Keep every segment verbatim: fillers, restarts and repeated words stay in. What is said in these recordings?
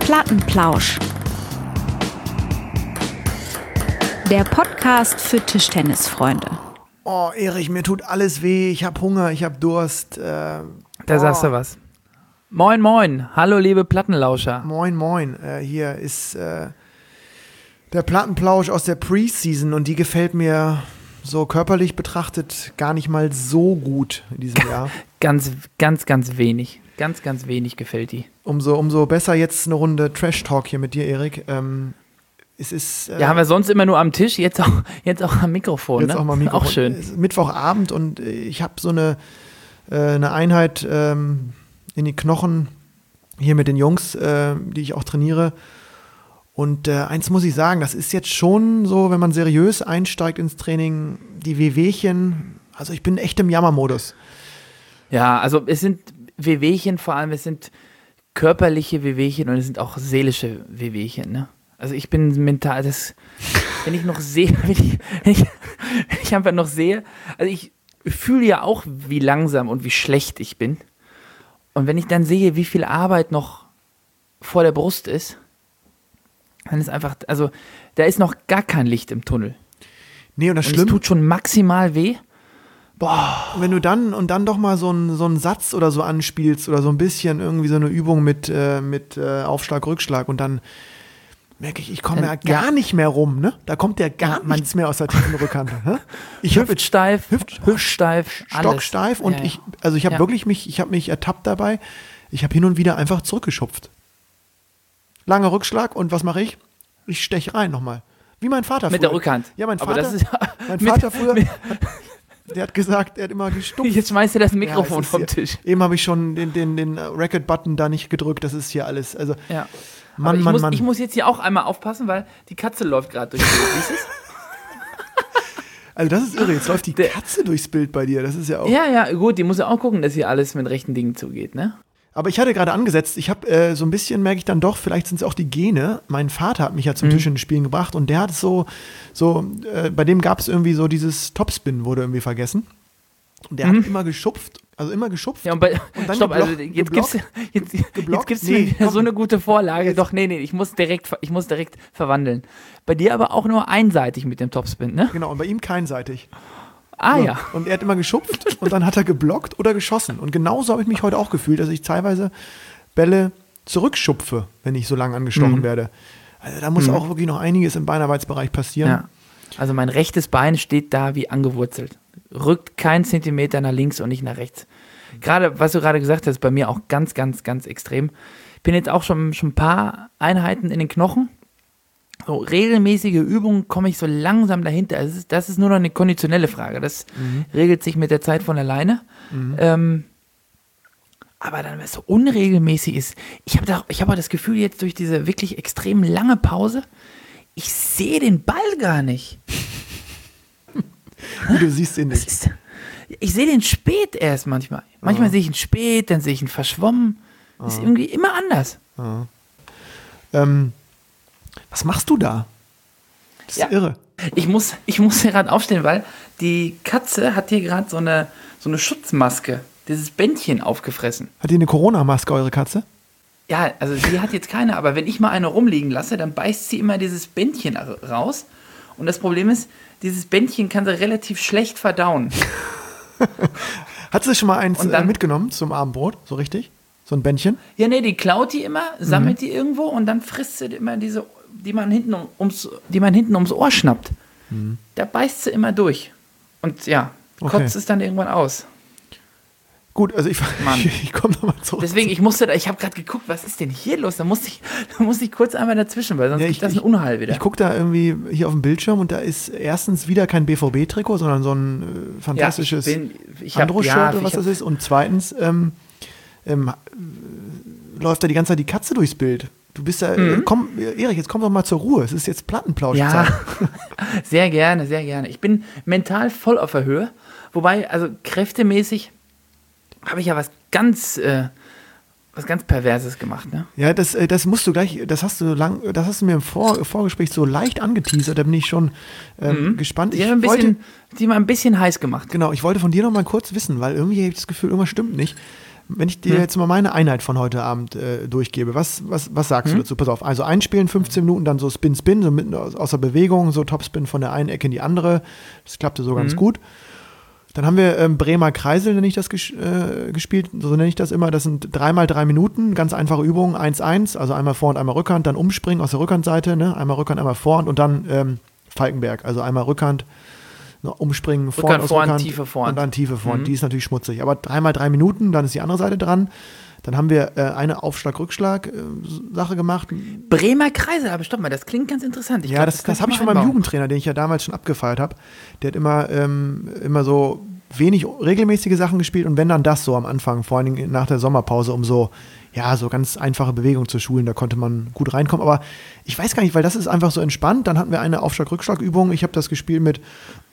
Plattenplausch. Der Podcast für Tischtennisfreunde. Oh, Erich, mir tut alles weh. Ich habe Hunger, ich habe Durst. Äh, da oh. sagst du was. Moin, moin. Hallo, liebe Plattenlauscher. Moin, moin. Äh, hier ist äh, der Plattenplausch aus der Preseason und die gefällt mir so körperlich betrachtet gar nicht mal so gut in diesem Jahr. Ganz, ganz, ganz wenig. Ganz, ganz wenig gefällt die. Umso, umso besser jetzt eine Runde Trash-Talk hier mit dir, Erik. Ähm, es ist, äh, ja, haben wir sonst immer nur am Tisch, jetzt auch, jetzt auch am Mikrofon. Jetzt ne? auch mal Mikrofon. Auch schön. Es ist Mittwochabend und ich habe so eine, äh, eine Einheit ähm, in die Knochen hier mit den Jungs, äh, die ich auch trainiere. Und äh, eins muss ich sagen, das ist jetzt schon so, wenn man seriös einsteigt ins Training, die Wehwehchen, also ich bin echt im Jammermodus. Ja, also es sind Wehwehchen, vor allem es sind körperliche Wehwehchen und es sind auch seelische Wehwehchen, ne? Also ich bin mental, das, wenn ich noch sehe, wenn ich, wenn ich, wenn ich einfach noch sehe, also ich fühle ja auch, wie langsam und wie schlecht ich bin. Und wenn ich dann sehe, wie viel Arbeit noch vor der Brust ist, dann ist einfach, also da ist noch gar kein Licht im Tunnel. Nee, und das und Schlimme, es tut schon maximal weh. Boah. Wenn du dann und dann doch mal so einen so einen Satz oder so anspielst oder so ein bisschen irgendwie so eine Übung mit, äh, mit äh, Aufschlag, Rückschlag und dann merke ich, ich komme ja gar ja. nicht mehr rum, ne? Da kommt ja gar ja, nichts mehr aus der tiefen Rückhand. Ich Hüftsteif, Hüft, Hüftsteif, stocksteif und ja, ja. ich, also ich habe ja. wirklich mich, ich habe mich ertappt dabei, ich habe hin und wieder einfach zurückgeschupft. Langer Rückschlag und was mache ich? Ich steche rein nochmal. Wie mein Vater früher. Mit der Rückhand. Ja, mein Vater, Aber das ist, mein Vater früher, hat, der hat gesagt, er hat immer gestupft. Jetzt schmeißt du das Mikrofon ja, vom hier, Tisch. Eben habe ich schon den, den, den Record-Button da nicht gedrückt, das ist hier alles, also ja. Mann, ich Mann, muss, Mann. Ich muss jetzt hier auch einmal aufpassen, weil die Katze läuft gerade durch die Siehst du es? Also das ist irre, jetzt läuft die Katze durchs Bild bei dir, das ist ja auch... Ja, ja, gut, die muss ja auch gucken, dass hier alles mit rechten Dingen zugeht, ne? Aber ich hatte gerade angesetzt, ich habe äh, so ein bisschen, merke ich dann doch, vielleicht sind es auch die Gene. Mein Vater hat mich ja zum mhm. Tisch in den Spielen gebracht und der hat es so, so äh, bei dem gab es irgendwie so dieses Topspin, wurde irgendwie vergessen. Und der mhm. hat immer geschupft, also immer geschupft. Ja, und, bei, und dann stopp, geblock, also jetzt gibt's, jetzt, jetzt gibt's nee, mir wieder komm. so eine gute Vorlage. Jetzt. Doch, nee, nee, ich muss direkt, ich muss direkt verwandeln. Bei dir aber auch nur einseitig mit dem Topspin, ne? Genau, und bei ihm keinseitig. Ah so. ja. Und er hat immer geschupft und dann hat er geblockt oder geschossen. Und genauso habe ich mich heute auch gefühlt, dass ich teilweise Bälle zurückschupfe, wenn ich so lang angestochen mhm. werde. Also da muss mhm. auch wirklich noch einiges im Beinarbeitsbereich passieren. Ja. Also mein rechtes Bein steht da wie angewurzelt. Rückt keinen Zentimeter nach links und nicht nach rechts. Gerade, was du gerade gesagt hast, bei mir auch ganz, ganz, ganz extrem. Ich bin jetzt auch schon, schon ein paar Einheiten in den Knochen. So regelmäßige Übungen komme ich so langsam dahinter. Das ist, das ist nur noch eine konditionelle Frage. Das mhm. regelt sich mit der Zeit von alleine. Mhm. Ähm, aber dann, wenn es so unregelmäßig ist, ich habe da, ich habe auch das Gefühl jetzt durch diese wirklich extrem lange Pause, ich sehe den Ball gar nicht. Wie, du siehst ihn nicht. Ist, ich sehe den spät erst manchmal. Manchmal oh. sehe ich ihn spät, dann sehe ich ihn verschwommen. Das oh. ist irgendwie immer anders. Oh. Ähm, was machst du da? Das ist ja. irre. Ich muss, ich muss hier gerade aufstehen, weil die Katze hat hier gerade so eine, so eine Schutzmaske, dieses Bändchen aufgefressen. Hat die eine Corona-Maske, eure Katze? Ja, also sie hat jetzt keine, aber wenn ich mal eine rumliegen lasse, dann beißt sie immer dieses Bändchen raus. Und das Problem ist, dieses Bändchen kann sie relativ schlecht verdauen. Hat sie schon mal eins dann, äh, mitgenommen zum Abendbrot, so richtig? So ein Bändchen? Ja, nee, die klaut die immer, sammelt mhm. die irgendwo und dann frisst sie immer diese, die man hinten ums, die man hinten ums Ohr schnappt. Mhm. Da beißt sie immer durch. Und ja, kotzt okay. es dann irgendwann aus. Gut, also ich, ich, ich komme nochmal zurück. Deswegen, ich musste da, ich habe gerade geguckt, was ist denn hier los? Da musste ich, da musste ich kurz einmal dazwischen, weil sonst ja, gibt ich, das ein Unheil wieder. Ich gucke da irgendwie hier auf dem Bildschirm und da ist erstens wieder kein B V B-Trikot, sondern so ein äh, fantastisches ja, Andro-Shirt ja, oder was das ist. Und zweitens ähm, ähm, läuft da die ganze Zeit die Katze durchs Bild. Du bist da, mhm. äh, komm, Erich, jetzt komm doch mal zur Ruhe. Es ist jetzt Plattenplauschzeit. Ja, sehr gerne, sehr gerne. Ich bin mental voll auf der Höhe, wobei, also kräftemäßig habe ich ja was ganz, äh, was ganz Perverses gemacht, ne? Ja, das, äh, das musst du gleich, das hast du lang, das hast du mir im Vor- Vorgespräch so leicht angeteasert, da bin ich schon ähm, mhm. gespannt. Ich ich habe wollte, die mal ein bisschen heiß gemacht. Genau, ich wollte von dir noch mal kurz wissen, weil irgendwie habe ich das Gefühl, irgendwas stimmt nicht. Wenn ich dir Hm. jetzt mal meine Einheit von heute Abend äh, durchgebe, was, was, was sagst Hm. du dazu? Pass auf, also einspielen, fünfzehn Minuten, dann so Spin, Spin, so mitten aus, aus der Bewegung, so Topspin von der einen Ecke in die andere. Das klappte so ganz Hm. gut. Dann haben wir ähm, Bremer Kreisel, nenne ich das ges- äh, gespielt, so nenne ich das immer. Das sind dreimal drei Minuten, ganz einfache Übungen, eins eins, also einmal Vorhand, einmal Rückhand, dann umspringen aus der Rückhandseite, ne? Einmal Rückhand, einmal Vorhand und dann ähm, Falkenberg, also einmal Rückhand, ne, umspringen, Vorhand, Rückhand, aus Vorhand, Rückhand tiefe Vorhand. und dann tiefe Vorhand. Mhm. Die ist natürlich schmutzig, aber dreimal drei Minuten, dann ist die andere Seite dran. Dann haben wir äh, eine Aufschlag-Rückschlag-Sache gemacht. Bremer Kreise, aber stopp mal, das klingt ganz interessant. Ich Ja, glaub, das, das, könnte habe ich man von meinem einbauen. Jugendtrainer, den ich ja damals schon abgefeiert habe. Der hat immer, ähm, immer so wenig regelmäßige Sachen gespielt und wenn dann das so am Anfang, vor allen Dingen nach der Sommerpause, um so, ja, so ganz einfache Bewegungen zu schulen, da konnte man gut reinkommen. Aber ich weiß gar nicht, weil das ist einfach so entspannt. Dann hatten wir eine Aufschlag-Rückschlag-Übung. Ich habe das gespielt mit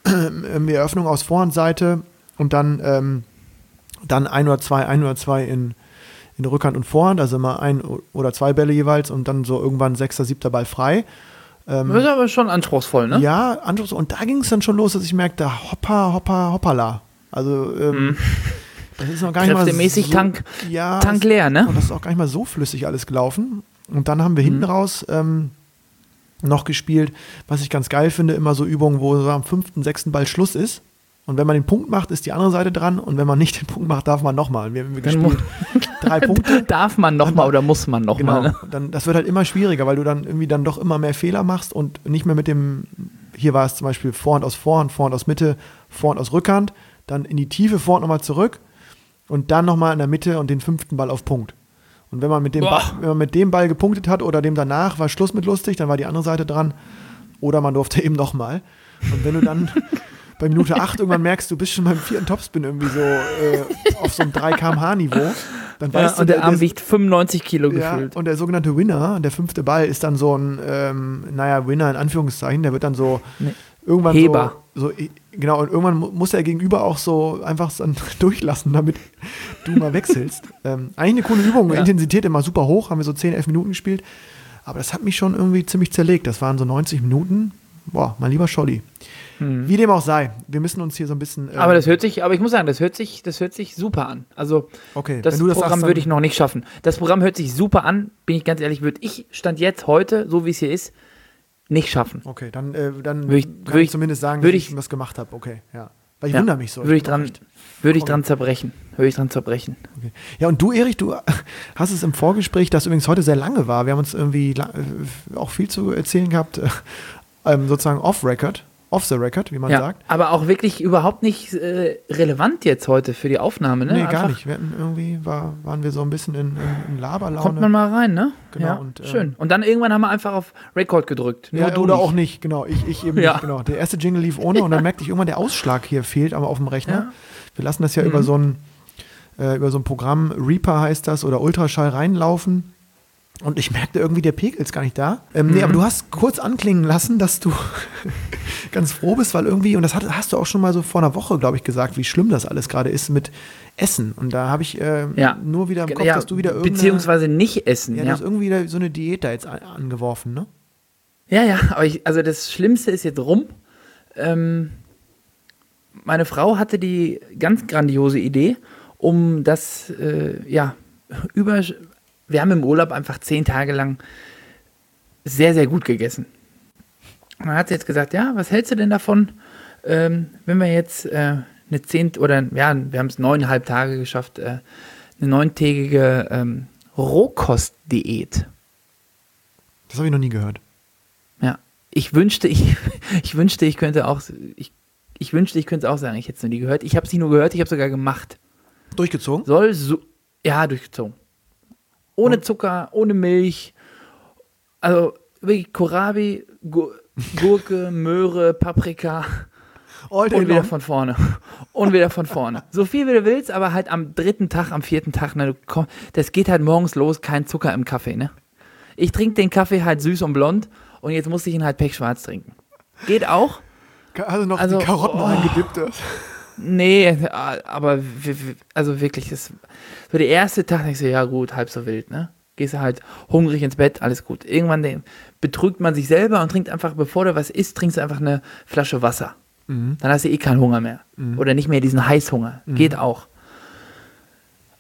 ähm, Eröffnung aus Vorhandseite und dann, ähm, dann ein oder zwei, ein oder zwei in in Rückhand und Vorhand, also immer ein oder zwei Bälle jeweils und dann so irgendwann sechster, siebter Ball frei. Ähm, Das ist aber schon anspruchsvoll, ne? Ja, Anschluss. Und da ging es dann schon los, dass ich merkte, hoppa, hoppa, hoppala. Also ähm, Mhm. das ist noch gar nicht mal Kräftemäßig so, Tank, ja, Tank leer, ne? und das ist auch gar nicht mal so flüssig alles gelaufen. Und dann haben wir hinten Mhm. raus ähm, noch gespielt, was ich ganz geil finde, immer so Übungen, wo so am fünften, sechsten Ball Schluss ist. Und wenn man den Punkt macht, ist die andere Seite dran. Und wenn man nicht den Punkt macht, darf man nochmal. Wir haben Dann gespielt drei Punkte. Darf man nochmal oder muss man nochmal, Genau. ne? Dann, das wird halt immer schwieriger, weil du dann irgendwie dann doch immer mehr Fehler machst und nicht mehr mit dem, hier war es zum Beispiel Vorhand aus Vorhand, Vorhand aus Mitte, Vorhand aus Rückhand, dann in die Tiefe Vorhand nochmal zurück und dann nochmal in der Mitte und den fünften Ball auf Punkt. Und wenn man mit dem Boah. Ball, wenn man mit dem Ball gepunktet hat oder dem danach, war Schluss mit lustig, dann war die andere Seite dran oder man durfte eben nochmal. Und wenn du dann bei Minute acht irgendwann merkst, du bist schon beim vierten Topspin irgendwie so äh, auf so einem drei Kilometer pro Stunde Niveau, dann Ja, weißt du, und der Arm der, wiegt fünfundneunzig Kilo ja, gefühlt. und der sogenannte Winner, der fünfte Ball, ist dann so ein, ähm, naja, Winner in Anführungszeichen, der wird dann so Nee. irgendwann Heber. so, so, genau, und irgendwann mu- muss der Gegenüber auch so einfach dann durchlassen, damit du mal wechselst. ähm, eigentlich eine coole Übung, Ja. Intensität immer super hoch, haben wir so zehn, elf Minuten gespielt, aber das hat mich schon irgendwie ziemlich zerlegt. Das waren so neunzig Minuten, boah, mein lieber Scholli. Hm. Wie dem auch sei, wir müssen uns hier so ein bisschen. ähm, Aber das hört sich, aber ich muss sagen, das hört sich, das hört sich super an. Also okay, das wenn du das Programm sagst, dann- würde ich noch nicht schaffen. Das Programm hört sich super an, bin ich ganz ehrlich, würde ich Stand jetzt heute, so wie es hier ist, nicht schaffen. Okay, dann, äh, dann Würde ich- kann würde ich ich- zumindest sagen, würde dass ich ich- was gemacht habe. Okay, ja. Weil ich Ja, wundere mich so. Würde ich bin auch dran, echt- würde ich Komm. dran zerbrechen. Würde ich dran zerbrechen. Okay. Ja, und du, Erich, du hast es im Vorgespräch, das übrigens heute sehr lange war. Wir haben uns irgendwie la- äh, auch viel zu erzählen gehabt, äh, ähm, sozusagen off-Record, off the record, wie man Ja, sagt. aber auch wirklich überhaupt nicht äh, relevant jetzt heute für die Aufnahme, ne? Nee, gar Einfach nicht. Wir hatten irgendwie, war, waren wir so ein bisschen in, in, in Laberlaune. Kommt man mal rein, ne? Genau, Ja, und, äh, schön. Und dann irgendwann haben wir einfach auf Record gedrückt. Nur ja, du oder nicht. auch nicht, genau. Ich, ich eben Ja. nicht, genau. Der erste Jingle lief ohne und dann merkte ich irgendwann, der Ausschlag hier fehlt, aber auf dem Rechner. Ja. Wir lassen das ja Mhm. über so ein äh, über so ein Programm, Reaper heißt das, oder Ultraschall reinlaufen. Und ich merkte irgendwie, der Pegel ist gar nicht da. Ähm, Nee, Mhm. aber du hast kurz anklingen lassen, dass du ganz froh bist, weil irgendwie, und das hat, hast du auch schon mal so vor einer Woche, glaube ich, gesagt, wie schlimm das alles gerade ist mit Essen. Und da habe ich äh, Ja. nur wieder im Kopf, Ja, dass du wieder irgendwie. beziehungsweise nicht essen. Ja, Ja, du hast irgendwie wieder so eine Diät da jetzt an, angeworfen, ne? ja, ja, aber ich, also das Schlimmste ist jetzt rum. Ähm, meine Frau hatte die ganz grandiose Idee, um das, äh, ja, über. Wir haben im Urlaub einfach zehn Tage lang sehr, sehr gut gegessen. Und dann hat sie jetzt gesagt, ja, was hältst du denn davon, ähm, wenn wir jetzt äh, eine zehn oder ja, wir haben es neuneinhalb Tage geschafft, äh, eine neuntägige ähm, Rohkostdiät. Das habe ich noch nie gehört. Ja, ich wünschte, ich, ich wünschte, ich könnte auch, ich, ich wünschte, ich könnte es auch sagen, ich hätte es noch nie gehört. Ich habe es nicht nur gehört, ich habe es sogar gemacht. Durchgezogen? Soll so, ja, durchgezogen. Ohne Und? Zucker, ohne Milch, also wirklich Kohlrabi, Gu- Gurke, Möhre, Paprika All day und wieder long. von vorne. Und wieder von vorne. So viel wie du willst, aber halt am dritten Tag, am vierten Tag, ne, du komm, das geht halt morgens los, kein Zucker im Kaffee, ne? Ich trinke den Kaffee halt süß und blond und jetzt muss ich ihn halt pechschwarz trinken. Geht auch. Hast du noch Also, die Karotten oh. reingedippt? Nee, aber w- w- also wirklich, das so der erste Tag denkst du, ja gut, halb so wild, ne? Gehst du halt hungrig ins Bett, alles gut. Irgendwann den, betrügt man sich selber und trinkt einfach, bevor du was isst, trinkst du einfach eine Flasche Wasser. Mhm. Dann hast du eh keinen Hunger mehr. Mhm. Oder nicht mehr diesen Heißhunger. Mhm. Geht auch.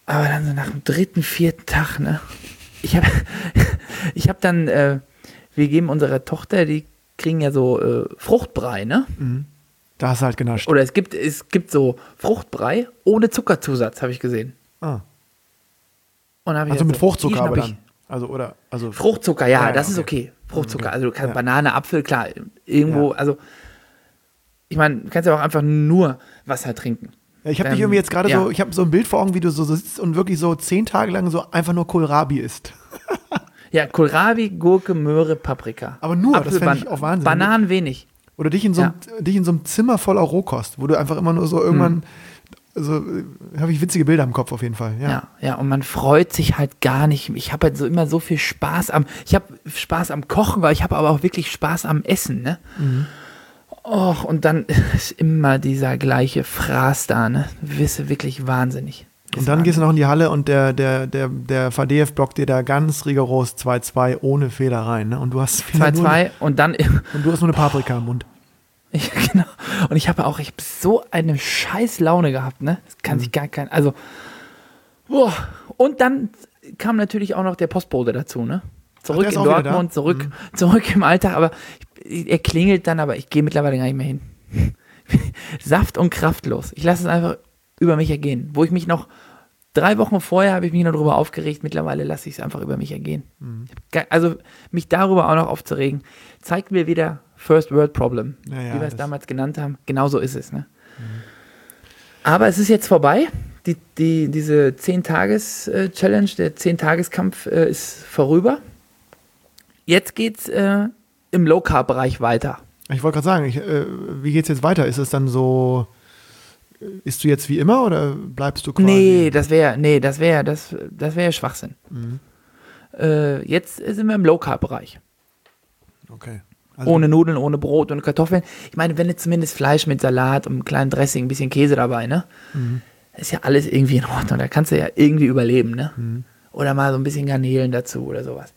Aber dann so nach dem dritten, vierten Tag, ne? Ich habe ich hab dann, äh, wir geben unserer Tochter, die kriegen ja so äh, Fruchtbrei, ne? Mhm. Da hast du halt genascht. Oder es gibt, es gibt so Fruchtbrei ohne Zuckerzusatz, habe ich gesehen. Ah. Und hab ich Also gesagt, mit so, Fruchtzucker die aber schnapp ich. dann. Also, oder, also. Fruchtzucker, ja, Ja, ja, das ist okay. okay. Fruchtzucker, Okay. also du kannst Ja. Banane, Apfel, klar, irgendwo, Ja. also ich meine, du kannst ja auch einfach nur Wasser trinken. Ja, ich habe Ähm, dich irgendwie jetzt gerade ja. so, ich habe so ein Bild vor Augen, wie du so sitzt und wirklich so zehn Tage lang so einfach nur Kohlrabi isst. Ja, Kohlrabi, Gurke, Möhre, Paprika. Aber nur, das Apfel, fände ich Ban- auch Wahnsinn. Bananen wenig. Oder dich in, so einem, dich in so einem Zimmer voller Rohkost, wo du einfach immer nur so irgendwann, so, habe ich witzige Bilder im Kopf auf jeden Fall. Ja. Ja, ja, und man freut sich halt gar nicht. Ich habe halt so immer so viel Spaß am, ich habe Spaß am Kochen, weil ich habe aber auch wirklich Spaß am Essen, ne? Och, und dann ist immer dieser gleiche Fraß da, ne? Du wirst wirklich wahnsinnig. Und dann gehst du noch in die Halle und der, der, der, der V D F blockt dir da ganz rigoros zwei zwei ohne Fehler rein. Ne? Und du hast wieder zwei nur zwei und dann und du hast nur eine Paprika im Mund. Ja, genau. Und ich habe auch, ich habe so eine scheiß Laune gehabt, ne? Das kann sich gar kein, also, boah. Und dann kam natürlich auch noch der Postbote dazu, ne? Zurück der ist in auch wieder Dortmund, da? zurück, zurück im Alltag, aber ich, er klingelt dann, aber ich gehe mittlerweile gar nicht mehr hin. Saft und kraftlos. Ich lasse es einfach über mich ergehen. Wo ich mich noch, drei Wochen vorher habe ich mich noch darüber aufgeregt, mittlerweile lasse ich es einfach über mich ergehen. Ich hab gar- Also mich darüber auch noch aufzuregen, zeigt mir wieder First World Problem, Ja, ja, wie wir es das- damals genannt haben. Genau so ist es. Ne? Aber es ist jetzt vorbei. Die, die, diese zehn-Tages-Challenge, der zehn-Tages-Kampf äh, ist vorüber. Jetzt geht's äh, im Low-Carb-Bereich weiter. Ich wollte gerade sagen, ich, äh, wie geht's jetzt weiter? Ist es dann so, äh, isst du jetzt wie immer oder bleibst du quasi? Nee, das wäre nee, das wäre das, das wäre Schwachsinn. Äh, jetzt sind wir im Low-Carb-Bereich. Okay. Also, Ohne Nudeln, ohne Brot, ohne Kartoffeln. Ich meine, wenn du zumindest Fleisch mit Salat und einem kleinen Dressing, ein bisschen Käse dabei, ne? Ist ja alles irgendwie in Ordnung. Da kannst du ja irgendwie überleben, ne? Oder mal so ein bisschen Garnelen dazu oder sowas.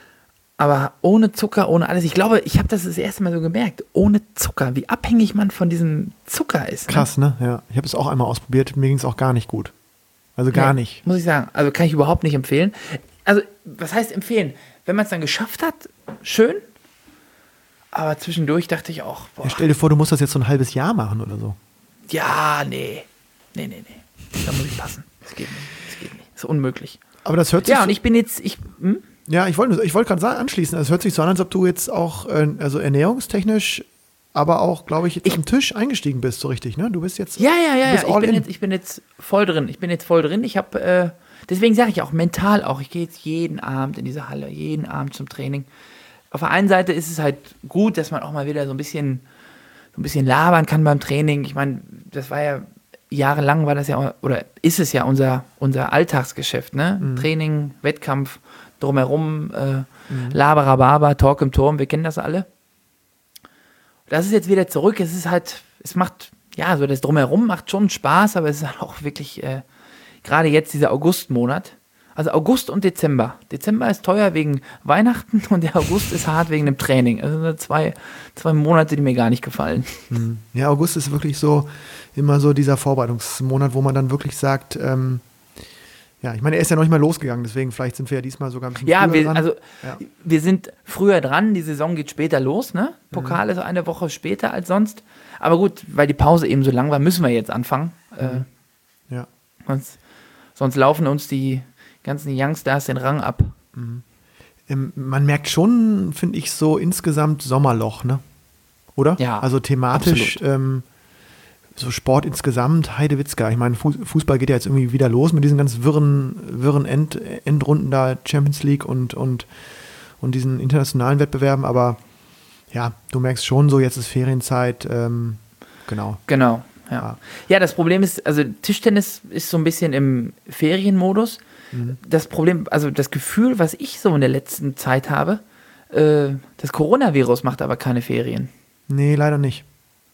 Aber ohne Zucker, ohne alles. Ich glaube, ich habe das das erste Mal so gemerkt. Ohne Zucker, wie abhängig man von diesem Zucker ist. Ne? krass, ne? Ja. Ich habe es auch einmal ausprobiert, mir ging es auch gar nicht gut. Also gar Nee, nicht. Muss ich sagen. Also kann ich überhaupt nicht empfehlen. Also, was heißt empfehlen? Wenn man es dann geschafft hat, schön. Aber zwischendurch dachte ich auch, boah, Ja, stell dir vor, du musst das jetzt so ein halbes Jahr machen oder so. ja, nee. Nee, nee, nee. Da muss ich passen. Das geht nicht. Das geht nicht. Das ist unmöglich. Aber das hört sich Ja, so, und ich bin jetzt, ich, hm? ja, ich wollte ich wollte gerade sagen, anschließen, es hört sich so an, als ob du jetzt auch, äh, also ernährungstechnisch, aber auch, glaube ich, jetzt Ich- am Tisch eingestiegen bist, so richtig, ne? Du bist jetzt, Ja, ja, ja, du bist ja. Ich all bin, in. jetzt, ich bin jetzt voll drin. Ich bin jetzt voll drin. Ich habe, äh, deswegen sage ich auch mental auch, ich gehe jetzt jeden Abend in diese Halle, jeden Abend zum Training. Auf der einen Seite ist es halt gut, dass man auch mal wieder so ein bisschen, so ein bisschen labern kann beim Training. Ich meine, das war ja jahrelang war das ja, oder ist es ja unser, unser Alltagsgeschäft, ne? Training, Wettkampf, drumherum, äh, Laberababa, Talk im Turm, wir kennen das alle. Das ist jetzt wieder zurück, es ist halt, es macht, ja, so das Drumherum macht schon Spaß, aber es ist halt auch wirklich, äh, gerade jetzt dieser Augustmonat, also August und Dezember. Dezember ist teuer wegen Weihnachten und der August ist hart wegen dem Training. Also so zwei, zwei Monate, die mir gar nicht gefallen. Ja, August ist wirklich so immer so dieser Vorbereitungsmonat, wo man dann wirklich sagt, ähm, ja, ich meine, er ist ja noch nicht mal losgegangen, deswegen vielleicht sind wir ja diesmal sogar ein bisschen Ja, früher wir, dran. also Ja. wir sind früher dran, die Saison geht später los, ne? Pokal ist eine Woche später als sonst. Aber gut, weil die Pause eben so lang war, müssen wir jetzt anfangen. Äh, Ja. sonst, sonst laufen uns die ganzen Youngstars den Rang ab. Ähm, man merkt schon, finde ich, so insgesamt Sommerloch, ne? Oder? Ja, Also thematisch, ähm, so Sport insgesamt, Heidewitzka. Ich meine, Fuß- Fußball geht ja jetzt irgendwie wieder los mit diesen ganz wirren, wirren End, Endrunden da, Champions League und, und, und diesen internationalen Wettbewerben, aber ja, du merkst schon so, jetzt ist Ferienzeit, ähm, genau. Genau, ja. Ja. Ja, das Problem ist, also Tischtennis ist so ein bisschen im Ferienmodus. Das Problem, also das Gefühl, was ich so in der letzten Zeit habe, äh, das Coronavirus macht aber keine Ferien. Nee, leider nicht.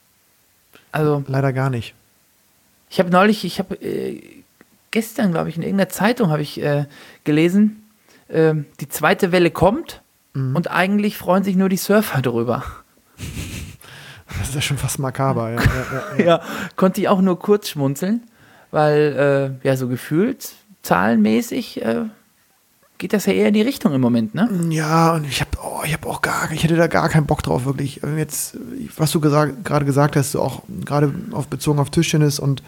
Also Leider gar nicht. ich habe neulich, ich habe äh, gestern, glaube ich, in irgendeiner Zeitung habe ich äh, gelesen, äh, die zweite Welle kommt und eigentlich freuen sich nur die Surfer drüber. Das ist ja schon fast makaber. Ja, ja, ja, ja. Ja, konnte ich auch nur kurz schmunzeln, weil, äh, ja, so gefühlt zahlenmäßig äh, geht das ja eher in die Richtung im Moment, ne? Ja, und ich habe oh, ich hab auch gar, ich hätte da gar keinen Bock drauf, wirklich. Jetzt, was du gesagt, gerade gesagt hast, so auch gerade auf, bezogen auf Tischtennis und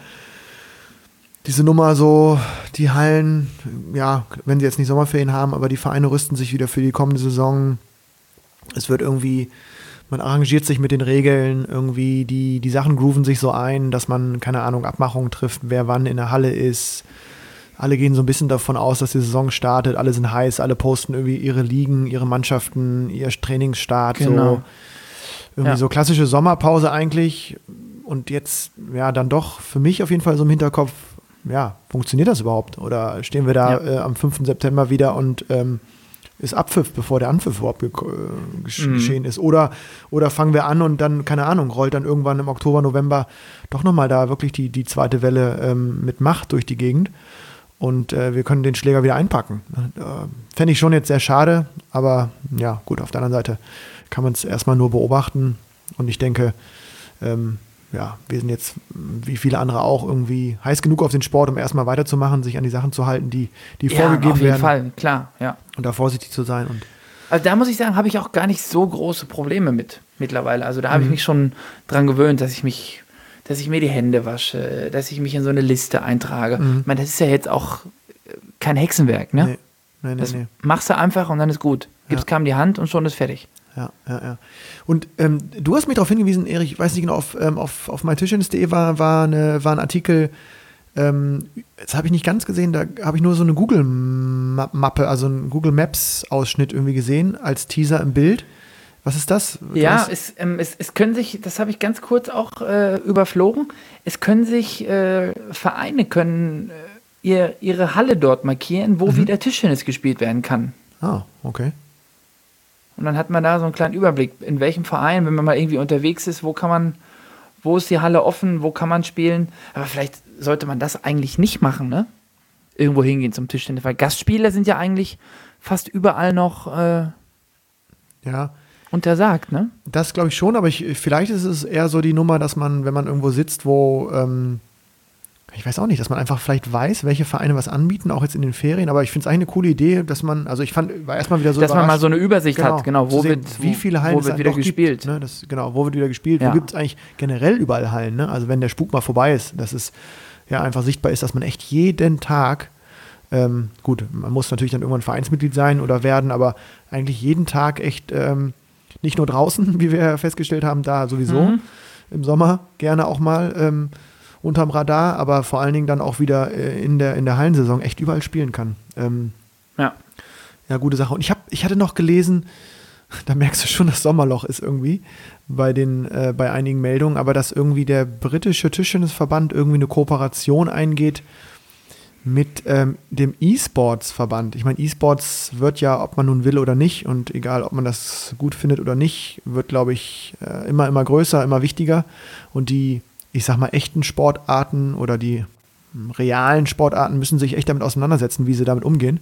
diese Nummer so, die Hallen, ja, wenn sie jetzt nicht Sommerferien haben, aber die Vereine rüsten sich wieder für die kommende Saison. Es wird irgendwie, man arrangiert sich mit den Regeln, irgendwie die, die Sachen grooven sich so ein, dass man, keine Ahnung, Abmachungen trifft, wer wann in der Halle ist. Alle gehen so ein bisschen davon aus, dass die Saison startet, alle sind heiß, alle posten irgendwie ihre Ligen, ihre Mannschaften, ihr Trainingsstart, Genau. so irgendwie Ja. so klassische Sommerpause eigentlich. Und jetzt, ja, dann doch für mich auf jeden Fall so im Hinterkopf, ja, funktioniert das überhaupt? Oder stehen wir da Ja. äh, am fünften September wieder und ähm, ist Abpfiff, bevor der Anpfiff überhaupt ge äh, gesch Mhm. geschehen ist? Oder, oder fangen wir an und dann, keine Ahnung, rollt dann irgendwann im Oktober, November doch nochmal da wirklich die, die zweite Welle ähm, mit Macht durch die Gegend und äh, wir können den Schläger wieder einpacken. Äh, Fände ich schon jetzt sehr schade, aber ja, gut, auf der anderen Seite kann man es erstmal nur beobachten und ich denke, ähm, ja, wir sind jetzt, wie viele andere auch, irgendwie heiß genug auf den Sport, um erstmal weiterzumachen, sich an die Sachen zu halten, die, die Ja, vorgegeben auf jeden werden Fall, klar, ja. und da vorsichtig zu sein. Und Also da muss ich sagen, habe ich auch gar nicht so große Probleme mit mittlerweile. Also da habe ich Mhm. mich schon dran gewöhnt, dass ich mich, dass ich mir die Hände wasche, dass ich mich in so eine Liste eintrage. Mhm. Ich meine, das ist ja jetzt auch kein Hexenwerk, ne? nee, nee, nee, Das nee. machst du einfach und dann ist gut. Gibst Ja. kaum die Hand und schon ist fertig. Ja, ja, ja. Und ähm, du hast mich darauf hingewiesen, Erich, ich weiß nicht genau, auf, ähm, auf, auf mytischtennis punkt de war, war, eine, war ein Artikel, ähm, das habe ich nicht ganz gesehen, da habe ich nur so eine Google-Mappe, also einen Google Maps-Ausschnitt irgendwie gesehen, als Teaser im Bild. Was ist das? Du Ja, hast- es, ähm, es, es können sich, das habe ich ganz kurz auch äh, überflogen, es können sich äh, Vereine können äh, ihr, ihre Halle dort markieren, wo Mhm. wieder Tischtennis gespielt werden kann. Ah, okay. Und dann hat man da so einen kleinen Überblick, in welchem Verein, wenn man mal irgendwie unterwegs ist, wo kann man, wo ist die Halle offen, wo kann man spielen. Aber vielleicht sollte man das eigentlich nicht machen, ne? Irgendwo hingehen zum Tischtennis, weil Gastspieler sind ja eigentlich fast überall noch äh, Ja, untersagt, ne? das glaube ich schon, aber ich, vielleicht ist es eher so die Nummer, dass man, wenn man irgendwo sitzt, wo, ähm, ich weiß auch nicht, dass man einfach vielleicht weiß, welche Vereine was anbieten, auch jetzt in den Ferien, aber ich finde es eigentlich eine coole Idee, dass man, also ich fand, war erstmal wieder so Dass man mal überrascht, so eine Übersicht hat, genau, zu wo sehen, wird, wie viele Hallen wo es wird wieder doch gespielt. Gibt, ne? Das, genau, wo wird wieder gespielt, Ja. wo gibt es eigentlich generell überall Hallen, ne? Also wenn der Spuk mal vorbei ist, dass es ja einfach sichtbar ist, dass man echt jeden Tag, ähm, gut, man muss natürlich dann irgendwann Vereinsmitglied sein oder werden, aber eigentlich jeden Tag echt ähm, nicht nur draußen, wie wir festgestellt haben, da sowieso Mhm. im Sommer gerne auch mal ähm, unterm Radar, aber vor allen Dingen dann auch wieder äh, in der, in der Hallensaison echt überall spielen kann. Ähm, Ja. ja, gute Sache. Und ich, hab, ich hatte noch gelesen, da merkst du schon, das Sommerloch ist irgendwie bei, den, äh, bei einigen Meldungen, aber dass irgendwie der britische Tischtennisverband irgendwie eine Kooperation eingeht mit ähm, dem E-Sports-Verband. Ich meine, E-Sports wird ja, ob man nun will oder nicht, und egal, ob man das gut findet oder nicht, wird, glaube ich, äh, immer, immer größer, immer wichtiger. Und die, ich sag mal, echten Sportarten oder die hm, realen Sportarten müssen sich echt damit auseinandersetzen, wie sie damit umgehen.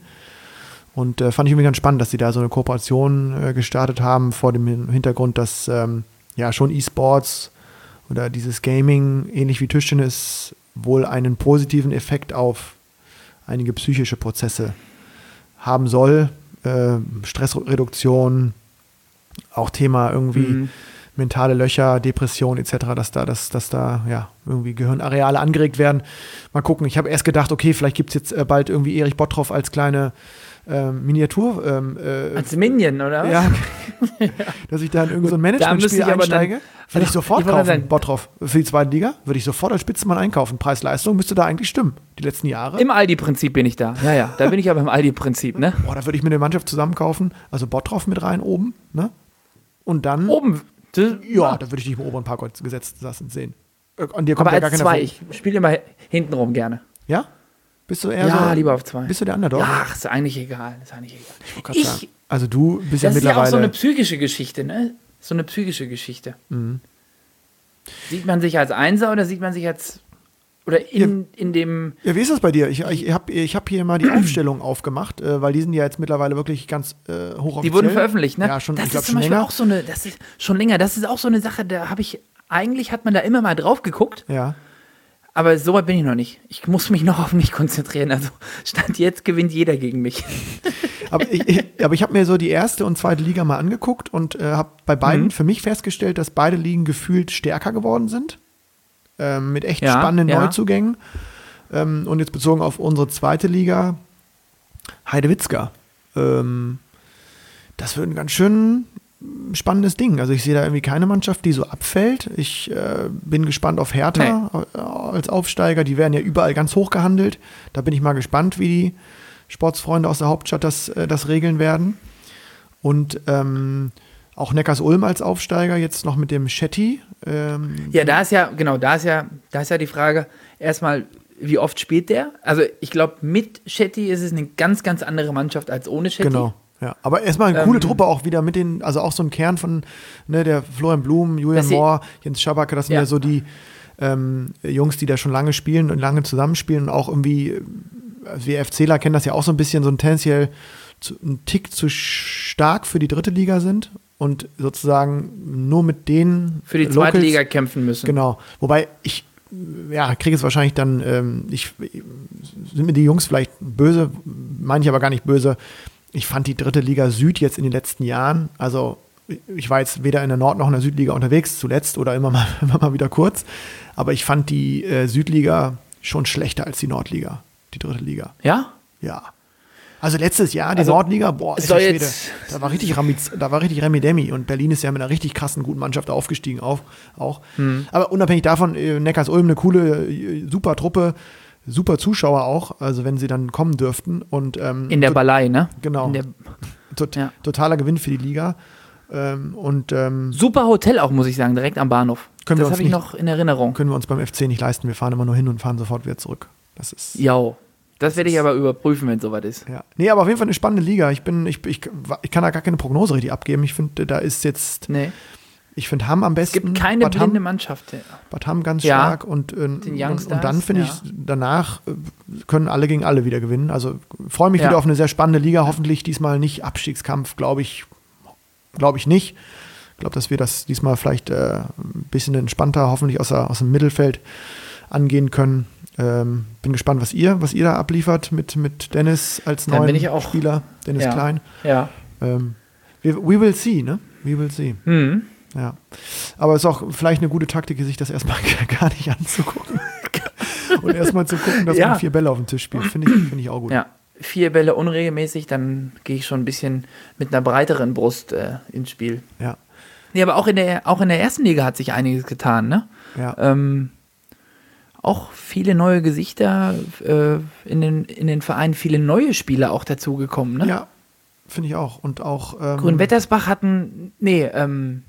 Und äh, fand ich irgendwie ganz spannend, dass sie da so eine Kooperation äh, gestartet haben, vor dem Hintergrund, dass ähm, ja schon E-Sports oder dieses Gaming, ähnlich wie Tischtennis, wohl einen positiven Effekt auf einige psychische Prozesse haben soll. Äh, Stressreduktion, auch Thema irgendwie Mhm. mentale Löcher, Depression et cetera, dass da, dass, dass da ja irgendwie Gehirnareale angeregt werden. Mal gucken. Ich habe erst gedacht, okay, vielleicht gibt es jetzt äh, bald irgendwie Erich Bottroff als kleine ähm, Miniatur. Ähm, äh, Als Minion, oder was? ja, dass ich da in irgendein so ein Da müsste Managementspiel ich aber dann- einsteige. Würde ich Also, sofort ich wollte kaufen, sagen- Bottroff. Für die zweite Liga würde ich sofort als Spitzenmann einkaufen. Preis-Leistung müsste da eigentlich stimmen. Die letzten Jahre. Im Aldi-Prinzip bin ich da. Ja, ja, da bin ich aber im Aldi-Prinzip, ne? Boah, da würde ich mir eine Mannschaft zusammen kaufen. Also Bottroff mit rein oben. Ne? Und dann, Oben. Das- ja, da würde ich dich im oberen Parkplatz gesetzt lassen sehen. Äh, An dir kommt aber ja gar als keiner zwei. vor. Ich spiele immer hintenrum gerne. Ja? Bist du eher Ja, so, lieber auf zwei. Bist du der Underdog? Ja, ach, ist eigentlich egal. Ist eigentlich egal. Ich, grad sagen. Also du bist ja Das ist ja auch mittlerweile. so eine psychische Geschichte, ne? So eine psychische Geschichte. Mhm. Sieht man sich als Einser oder sieht man sich als. Oder in, in dem. Ja, wie ist das bei dir? Ich, ich habe ich hab hier mal die Aufstellung aufgemacht, äh, weil die sind ja jetzt mittlerweile wirklich ganz äh, hochoffiziell. Die wurden veröffentlicht, ne? Ja, schon, das ich glaub, ist zum schon Beispiel länger. auch so eine. Das ist schon länger. Das ist auch so eine Sache, da habe ich. Eigentlich hat man da immer mal drauf geguckt, Ja, Aber so weit bin ich noch nicht. Ich muss mich noch auf mich konzentrieren. Also Stand jetzt gewinnt jeder gegen mich. Aber ich, ich, aber ich habe mir so die erste und zweite Liga mal angeguckt und äh, habe bei beiden Mhm. für mich festgestellt, dass beide Ligen gefühlt stärker geworden sind. Ähm, mit echt Ja, spannenden ja. Neuzugängen. Ähm, und jetzt bezogen auf unsere zweite Liga, Heidewitzka. Ähm, das wird ein ganz schön spannendes Ding. Also ich sehe da irgendwie keine Mannschaft, die so abfällt. Ich äh, bin gespannt auf Hertha äh, als Aufsteiger. Die werden ja überall ganz hoch gehandelt. Da bin ich mal gespannt, wie die Sportsfreunde aus der Hauptstadt das, äh, das regeln werden. Und ähm, auch Neckars-Ulm als Aufsteiger, jetzt noch mit dem Schetti. Ähm, Ja, da ist ja, genau, da ist ja, da ist ja die Frage, erstmal, wie oft spielt der? Also ich glaube, mit Schetti ist es eine ganz, ganz andere Mannschaft als ohne Schetti. Genau. Ja, aber erstmal eine coole Ähm, Truppe auch wieder mit den, also auch so ein Kern von, ne, der Florian Blum, Julian Dass sie- Mohr, Jens Schabacke, das sind ja, Ja. so die ähm, Jungs, die da schon lange spielen und lange zusammenspielen und auch irgendwie, äh, wir FCler kennen das ja auch so ein bisschen, so ein tendenziell zu, ein Tick zu stark für die dritte Liga sind und sozusagen nur mit denen Für die zweite Locals- Liga kämpfen müssen. Genau. Wobei ich, ja, kriege es wahrscheinlich dann, ähm, ich, sind mir die Jungs vielleicht böse, meine ich aber gar nicht böse. Ich fand die dritte Liga Süd jetzt in den letzten Jahren, also ich war jetzt weder in der Nord- noch in der Südliga unterwegs zuletzt oder immer mal, immer mal wieder kurz, aber ich fand die äh, Südliga schon schlechter als die Nordliga, die dritte Liga. Ja? Ja. Also letztes Jahr, die Also, Nordliga, boah, es ist der soll Schwede. jetzt- Da war richtig Ramiz, da war richtig Remi Demi und Berlin ist ja mit einer richtig krassen, guten Mannschaft aufgestiegen auf, auch. Hm. Aber unabhängig davon, äh, Neckars-Ulm eine coole, äh, super Truppe, super Zuschauer auch, also wenn sie dann kommen dürften. Und, ähm, In der to- Ballei, ne? Genau. In der, tot, ja. Totaler Gewinn für die Liga. Ähm, und ähm, super Hotel auch, muss ich sagen, direkt am Bahnhof. Können wir das uns habe ich nicht- noch in Erinnerung. können wir uns beim F C nicht leisten. Wir fahren immer nur hin und fahren sofort wieder zurück. Das ist. Ja, das werde ich aber überprüfen, wenn es soweit ist. Ja. Nee, aber auf jeden Fall eine spannende Liga. Ich bin, ich, ich, ich kann da gar keine Prognose richtig abgeben. Ich finde, da ist jetzt, Nee. ich finde Hamm am Es besten. gibt keine Bad blinde Hamm, Mannschaft. Ja. Bad Hamm ganz Ja. stark und, äh, und, Den und Youngstars, dann finde ja. ich, danach äh, können alle gegen alle wieder gewinnen. Also freue mich Ja. wieder auf eine sehr spannende Liga. Hoffentlich diesmal nicht Abstiegskampf, glaube ich, glaube ich nicht. Ich glaube, dass wir das diesmal vielleicht äh, ein bisschen entspannter, hoffentlich aus, der, aus dem Mittelfeld angehen können. Ähm, bin gespannt, was ihr, was ihr da abliefert mit, mit Dennis als Dann neuen bin ich auch. Spieler, Dennis Ja. Klein. Ja. Ähm, we, we will see, ne? We will see. Hm. Ja. Aber es ist auch vielleicht eine gute Taktik, sich das erstmal gar nicht anzugucken. Und erstmal zu gucken, dass Ja. man vier Bälle auf dem Tisch spielt. Finde ich, finde ich auch gut. Ja. Vier Bälle unregelmäßig, dann gehe ich schon ein bisschen mit einer breiteren Brust äh, ins Spiel. Ja. Nee, aber auch in der, auch in der ersten Liga hat sich einiges getan, ne? Ja. Ähm, auch viele neue Gesichter äh, in, den, in den Vereinen, viele neue Spieler auch dazugekommen, ne? Ja, finde ich auch. Und auch. Ähm, Grünwettersbach hatten, nee, ähm,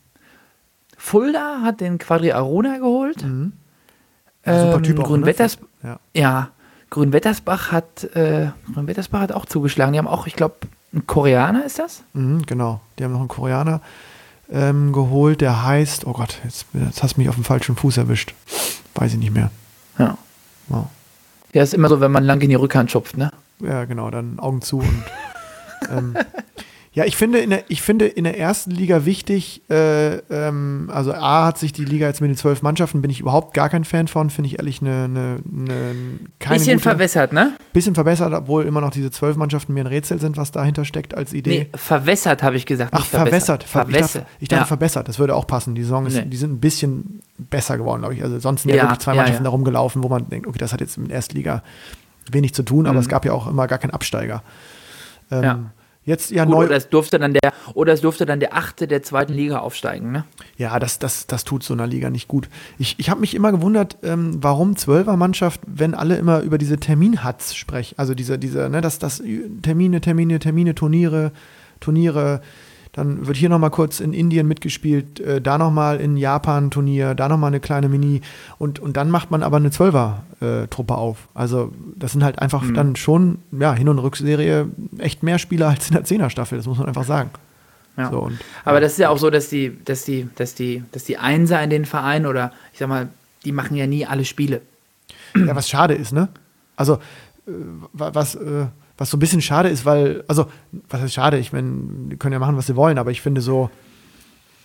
Fulda hat den Quadri Arona geholt. Mhm. Ja, super Typ auch, ne? Grünwetters, Ja. ja, Grünwettersbach hat, äh, Grünwettersbach hat auch zugeschlagen. Die haben auch, ich glaube, einen Koreaner ist das? Mhm, genau. Die haben noch einen Koreaner ähm, geholt, der heißt. Oh Gott, jetzt, jetzt hast du mich auf dem falschen Fuß erwischt. Weiß ich nicht mehr. Ja. Wow. Ja, ist immer so, wenn man lang in die Rückhand schupft, ne? Ja, genau, dann Augen zu und ähm, ja, ich finde, in der, ich finde in der ersten Liga wichtig, äh, ähm, also A hat sich die Liga jetzt mit den zwölf Mannschaften, bin ich überhaupt gar kein Fan von, finde ich ehrlich eine, eine, eine keine Bisschen gute, verwässert, ne? bisschen verbessert, obwohl immer noch diese zwölf Mannschaften mir ein Rätsel sind, was dahinter steckt als Idee. Nee, verwässert habe ich gesagt. Ach, nicht verwässert. Ver ich dachte, Verwässert. ich dachte ja. verbessert, das würde auch passen. Die Saison ist, Nee. die sind ein bisschen besser geworden, glaube ich. Also sonst sind ja, Ja, wirklich zwei ja, Mannschaften ja. da rumgelaufen, wo man denkt, okay, das hat jetzt mit der Erstliga wenig zu tun, aber Mhm. es gab ja auch immer gar keinen Absteiger. Ähm, Ja. Jetzt ja Gut, neu. oder es durfte dann der, oder es durfte dann der Achte der zweiten Liga aufsteigen, ne? Ja, das, das, das tut so einer Liga nicht gut. Ich, ich habe mich immer gewundert, ähm, warum Zwölfer-Mannschaft, wenn alle immer über diese Termin-Hats sprechen, also diese, diese, ne, dass das Termine, Termine, Termine, Turniere, Turniere, dann wird hier nochmal kurz in Indien mitgespielt, äh, da nochmal in Japan Turnier, da nochmal eine kleine Mini und, und dann macht man aber eine Zwölfer-Truppe auf. Also das sind halt einfach Mhm. dann schon, ja, Hin- und Rückserie echt mehr Spieler als in der Zehner-Staffel, das muss man einfach sagen. Ja. So, und, Aber ja. das ist ja auch so, dass die, dass die, dass die, dass die Einser in den Vereinen oder ich sag mal, die machen ja nie alle Spiele. Ja, was schade ist, ne? Also, äh, wa- was, äh, was so ein bisschen schade ist, weil, also, was heißt schade? Ich meine, die können ja machen, was sie wollen, aber ich finde so,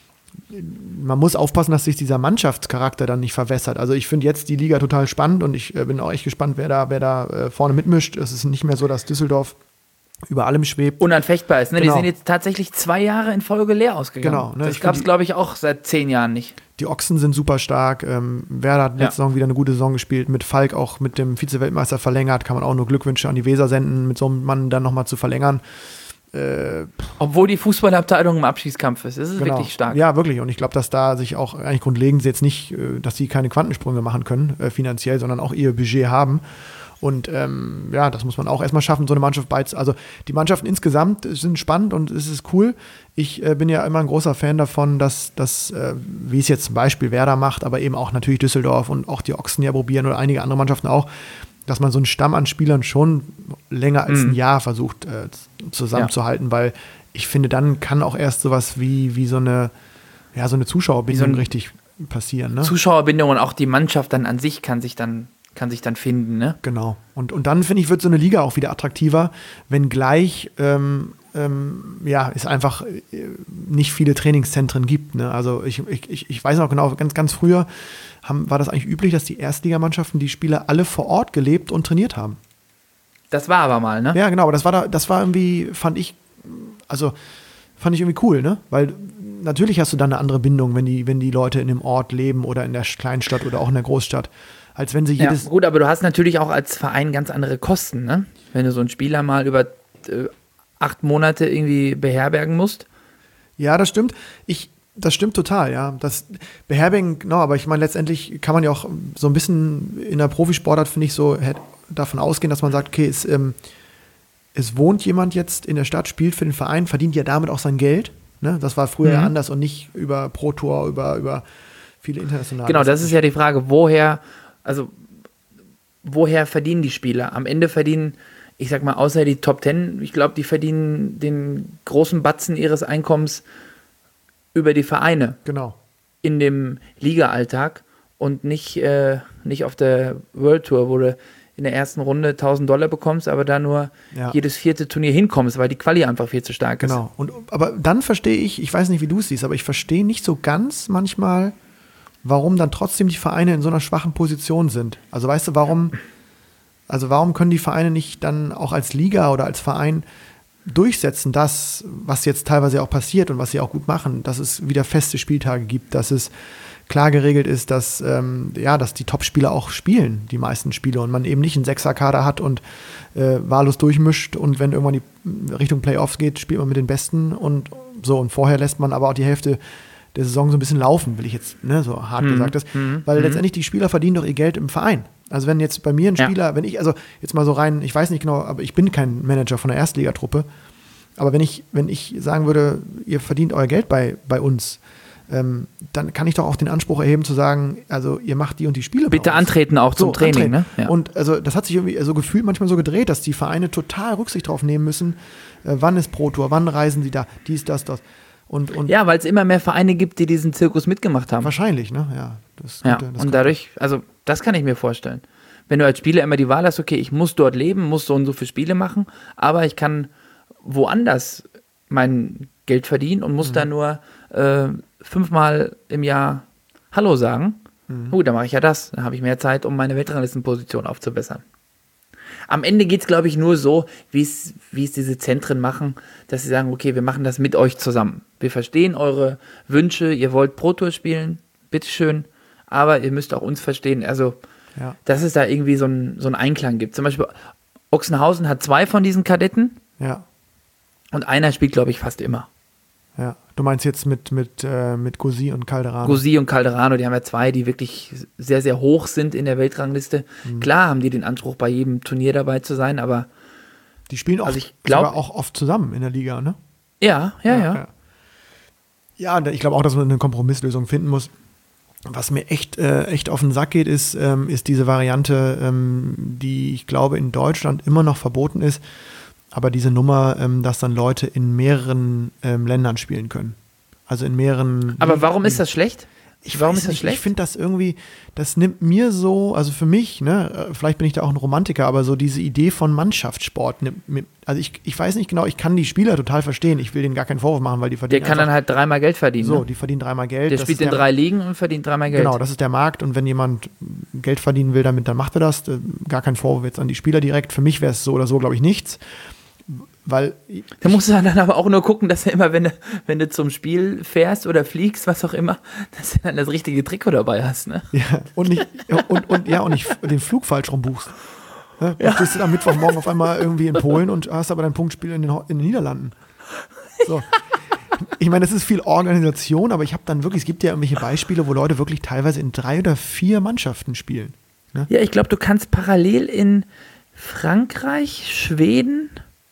man muss aufpassen, dass sich dieser Mannschaftscharakter dann nicht verwässert. Also ich finde jetzt die Liga total spannend und ich äh, bin auch echt gespannt, wer da, wer da äh, vorne mitmischt. Es ist nicht mehr so, dass Düsseldorf über allem schwebt. Unanfechtbar ist. Ne? Genau. Die sind jetzt tatsächlich zwei Jahre in Folge leer ausgegangen. Genau, ne? Das Ich gab es, find- glaube ich, auch seit zehn Jahren nicht. Die Ochsen sind super stark. Ähm, Werder hat letzte Ja. Saison wieder eine gute Saison gespielt. Mit Falk auch mit dem Vize-Weltmeister verlängert. Kann man auch nur Glückwünsche an die Weser senden, mit so einem Mann dann nochmal zu verlängern. Äh, Obwohl die Fußballabteilung im Abschießkampf ist. Das ist genau. wirklich stark. Ja, wirklich. Und ich glaube, dass da sich auch eigentlich grundlegend jetzt nicht, äh, dass sie keine Quantensprünge machen können, äh, finanziell, sondern auch ihr Budget haben. Und ähm, ja, das muss man auch erstmal schaffen, so eine Mannschaft beiz. Also die Mannschaften insgesamt sind spannend und es ist cool. Ich äh, bin ja immer ein großer Fan davon, dass, dass äh, wie es jetzt zum Beispiel Werder macht, aber eben auch natürlich Düsseldorf und auch die Ochsen ja probieren oder einige andere Mannschaften auch, dass man so einen Stamm an Spielern schon länger als Mhm. ein Jahr versucht äh, zusammenzuhalten, weil ich finde, dann kann auch erst sowas wie, wie so eine, ja, so eine Zuschauerbindung Wie so ein- richtig passieren. Ne? Zuschauerbindung und auch die Mannschaft dann an sich kann sich dann, kann sich dann finden. Ne? Genau. Und, und dann, finde ich, wird so eine Liga auch wieder attraktiver, wenngleich ähm, ähm, ja, es einfach äh, nicht viele Trainingszentren gibt. Ne? Also ich, ich, ich- ich weiß noch genau, ganz, ganz früher haben, war das eigentlich üblich, dass die Erstligamannschaften die Spieler alle vor Ort gelebt und trainiert haben. Das war aber mal, ne? Ja, genau, aber das war da, das war irgendwie, fand ich, also fand ich irgendwie cool, ne? Weil natürlich hast du dann eine andere Bindung, wenn die, wenn die Leute in dem Ort leben oder in der Kleinstadt oder auch in der Großstadt, als wenn sie Ja, jedes. gut, aber du hast natürlich auch als Verein ganz andere Kosten, ne? Wenn du so einen Spieler mal über äh, acht Monate irgendwie beherbergen musst. Ja, das stimmt. Ich, das stimmt total, ja. Das Beherbergen, genau, aber ich meine, letztendlich kann man ja auch so ein bisschen in der Profisportart, finde ich, so hätt- davon ausgehen, dass man sagt, okay, es, ähm, es wohnt jemand jetzt in der Stadt, spielt für den Verein, verdient ja damit auch sein Geld. Ne? Das war früher Mhm. ja anders und nicht über Pro Tour, über, über viele internationale. Genau, das ist ja die Frage, woher, also woher verdienen die Spieler? Am Ende verdienen, ich sag mal, außer die Top Ten, ich glaube, die verdienen den großen Batzen ihres Einkommens über die Vereine Genau. in dem Liga-Alltag und nicht, äh, nicht auf der World Tour, wo du in der ersten Runde tausend Dollar bekommst, aber da nur Ja. jedes vierte Turnier hinkommst, weil die Quali einfach viel zu stark ist. Genau. Und, aber dann verstehe ich, ich weiß nicht, wie du es siehst, aber ich verstehe nicht so ganz manchmal, warum dann trotzdem die Vereine in so einer schwachen Position sind. Also weißt du, warum, also warum können die Vereine nicht dann auch als Liga oder als Verein durchsetzen, das, was jetzt teilweise auch passiert und was sie auch gut machen, dass es wieder feste Spieltage gibt, dass es klar geregelt ist, dass, ähm, ja, dass die Top-Spieler auch spielen, die meisten Spiele, und man eben nicht einen Sechser-Kader hat und äh, wahllos durchmischt, und wenn irgendwann die Richtung Playoffs geht, spielt man mit den Besten und so, und vorher lässt man aber auch die Hälfte der Saison so ein bisschen laufen, will ich jetzt, ne, so hart Mhm. gesagt ist, Mhm. weil Mhm. letztendlich die Spieler verdienen doch ihr Geld im Verein. Also wenn jetzt bei mir ein Ja. Spieler, wenn ich, also jetzt mal so rein, ich weiß nicht genau, aber ich bin kein Manager von der Erstligatruppe, aber wenn ich, wenn ich sagen würde, ihr verdient euer Geld bei, bei uns, ähm, dann kann ich doch auch den Anspruch erheben zu sagen, also ihr macht die und die Spiele Bitte bei uns. antreten auch zum So, Training, antreten. ne? Ja. Und also das hat sich irgendwie so gefühlt manchmal so gedreht, dass die Vereine total Rücksicht drauf nehmen müssen, äh, wann ist Pro Tour, wann reisen sie da, dies, das, das. Und, und Ja, weil es immer mehr Vereine gibt, die diesen Zirkus mitgemacht haben. wahrscheinlich, ne? Ja, das Ja, könnte- das und könnte- dadurch, also das kann ich mir vorstellen. Wenn du als Spieler immer die Wahl hast, okay, ich muss dort leben, muss so und so viele Spiele machen, aber ich kann woanders mein Geld verdienen und muss Mhm. da nur äh, fünfmal im Jahr Hallo sagen. Mhm. Gut, dann mache ich ja das. Dann habe ich mehr Zeit, um meine Weltranglistenposition aufzubessern. Am Ende geht es, glaube ich, nur so, wie es wie es diese Zentren machen, dass sie sagen, okay, wir machen das mit euch zusammen. Wir verstehen eure Wünsche, ihr wollt Pro Tour spielen, bitteschön, aber ihr müsst auch uns verstehen. Also, Ja. dass es da irgendwie so einen so einen Einklang gibt. Zum Beispiel Ochsenhausen hat zwei von diesen Kadetten Ja, und einer spielt, glaube ich, fast immer. ja. Du meinst jetzt mit, mit, äh, mit Gauzy und Calderano. Gauzy und Calderano, die haben ja zwei, die wirklich sehr, sehr hoch sind in der Weltrangliste. Mhm. Klar haben die den Anspruch, bei jedem Turnier dabei zu sein, aber Die spielen oft, Also ich glaub- sogar auch oft zusammen in der Liga, ne? ja, ja, ja. Ja, ich glaube auch, dass man eine Kompromisslösung finden muss. Was mir echt, äh, echt auf den Sack geht, ist, ähm, ist diese Variante, ähm, die ich glaube in Deutschland immer noch verboten ist, aber diese Nummer, ähm, dass dann Leute in mehreren ähm, Ländern spielen können. Also in mehreren. Aber warum ist das schlecht? Ich Warum weiß ist das nicht, schlecht? Ich finde das irgendwie, das nimmt mir so, also für mich, ne, vielleicht bin ich da auch ein Romantiker, aber so diese Idee von Mannschaftssport nimmt mir, also ich, ich weiß nicht genau, ich kann die Spieler total verstehen, ich will denen gar keinen Vorwurf machen, weil die verdienen Der kann einfach, dann halt dreimal Geld verdienen. so, ne? die verdienen dreimal Geld. Der das spielt ist in der, drei Ligen und verdient dreimal Geld. Genau, das ist der Markt und wenn jemand Geld verdienen will damit, dann macht er das. Gar kein Vorwurf jetzt an die Spieler direkt. Für mich wäre es so oder so, glaube ich, nichts. Weil Da musst du dann aber auch nur gucken, dass du immer, wenn du, wenn du zum Spiel fährst oder fliegst, was auch immer, dass du dann das richtige Trikot dabei hast. Ne? ja, und, nicht, und, und, ja, und nicht den Flug falsch rum buchst. Ne? Du Ja. stehst du am Mittwochmorgen auf einmal irgendwie in Polen und hast aber dein Punktspiel in den, Ho- in den Niederlanden. So. Ich meine, das ist viel Organisation, aber ich habe dann wirklich, es gibt ja irgendwelche Beispiele, wo Leute wirklich teilweise in drei oder vier Mannschaften spielen. Ja, ich glaube, du kannst parallel in Frankreich, Schweden,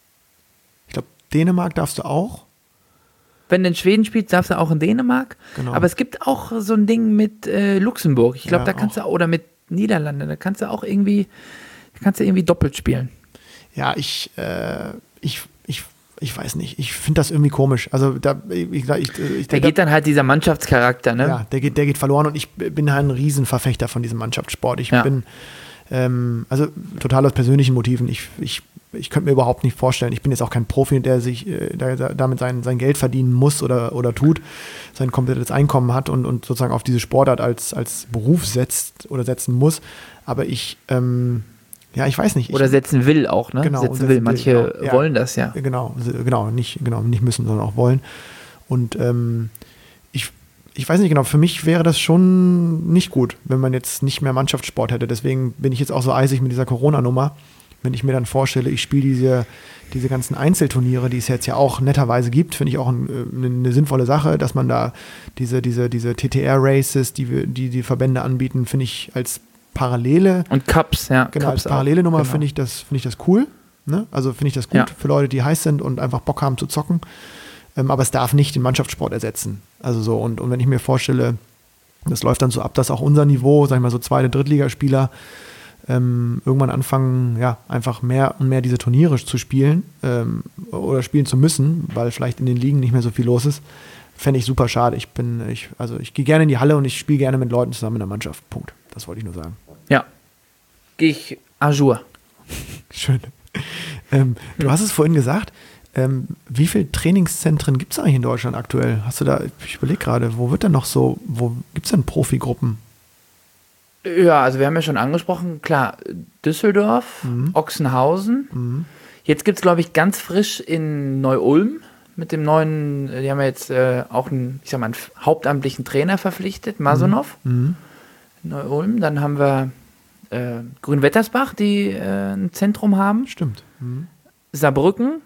Ich glaube, Dänemark darfst du auch. wenn du in Schweden spielst, darfst du auch in Dänemark. Genau. Aber es gibt auch so ein Ding mit äh, Luxemburg. Ich glaube, Ja, da kannst auch. du, oder mit Niederlande, da kannst du auch irgendwie, da kannst du irgendwie doppelt spielen. Ja, ich, äh, ich, ich, ich weiß nicht. Ich finde das irgendwie komisch. Also da, ich, ich, ich, ich Da geht dann halt dieser Mannschaftscharakter, ne? ja, der geht, der geht verloren und ich bin halt ein Riesenverfechter von diesem Mannschaftssport. Ich Ja. bin, ähm, also total aus persönlichen Motiven. Ich, ich, ich könnte mir überhaupt nicht vorstellen. Ich bin jetzt auch kein Profi, der sich äh, der, der damit sein, sein Geld verdienen muss oder, oder tut, sein komplettes Einkommen hat und, und sozusagen auf diese Sportart als, als Beruf setzt oder setzen muss. Aber ich, ähm, ja, ich weiß nicht. Ich, Oder setzen will auch, ne? Genau, setzen setzen will. will, Manche genau. Ja. wollen das ja. Genau, genau, nicht, genau, nicht müssen, sondern auch wollen. Und ähm, ich, ich weiß nicht genau, für mich wäre das schon nicht gut, wenn man jetzt nicht mehr Mannschaftssport hätte. Deswegen bin ich jetzt auch so eisig mit dieser Corona-Nummer. Wenn ich mir dann vorstelle, ich spiele diese, diese ganzen Einzelturniere, die es jetzt ja auch netterweise gibt, finde ich auch ein, eine, eine sinnvolle Sache, dass man da diese, diese, diese T T R-Races, die, wir- die die Verbände anbieten, finde ich als parallele Und Cups, ja. Genau, Cups als parallele Nummer genau. finde ich das, finde ich das cool. Ne? Also finde ich das gut Ja. für Leute, die heiß sind und einfach Bock haben zu zocken. Ähm, aber es darf nicht den Mannschaftssport ersetzen. Also so, und, und wenn ich mir vorstelle, das läuft dann so ab, dass auch unser Niveau, sag ich mal so zweite, Drittligaspieler, ähm, irgendwann anfangen, ja, einfach mehr und mehr diese Turniere zu spielen ähm, oder spielen zu müssen, weil vielleicht in den Ligen nicht mehr so viel los ist, fände ich super schade. Ich bin, ich, also ich gehe gerne in die Halle und ich spiele gerne mit Leuten zusammen in der Mannschaft. Punkt. Das wollte ich nur sagen. Ja. Gehe ich à jour. Schön. Ähm, du hast es vorhin gesagt, ähm, wie viele Trainingszentren gibt es eigentlich in Deutschland aktuell? Hast du da, ich überlege gerade, wo wird denn noch so, wo gibt es denn Profigruppen? Ja, also wir haben ja schon angesprochen, klar, Düsseldorf, Mhm. Ochsenhausen. Jetzt gibt es, glaube ich, ganz frisch in Neu-Ulm mit dem neuen, die haben ja jetzt äh, auch einen, ich sag mal, einen hauptamtlichen Trainer verpflichtet, Masonov, Mhm. in Neu-Ulm. Dann haben wir äh, Grünwettersbach, die äh, ein Zentrum haben, Stimmt. Mhm. Saarbrücken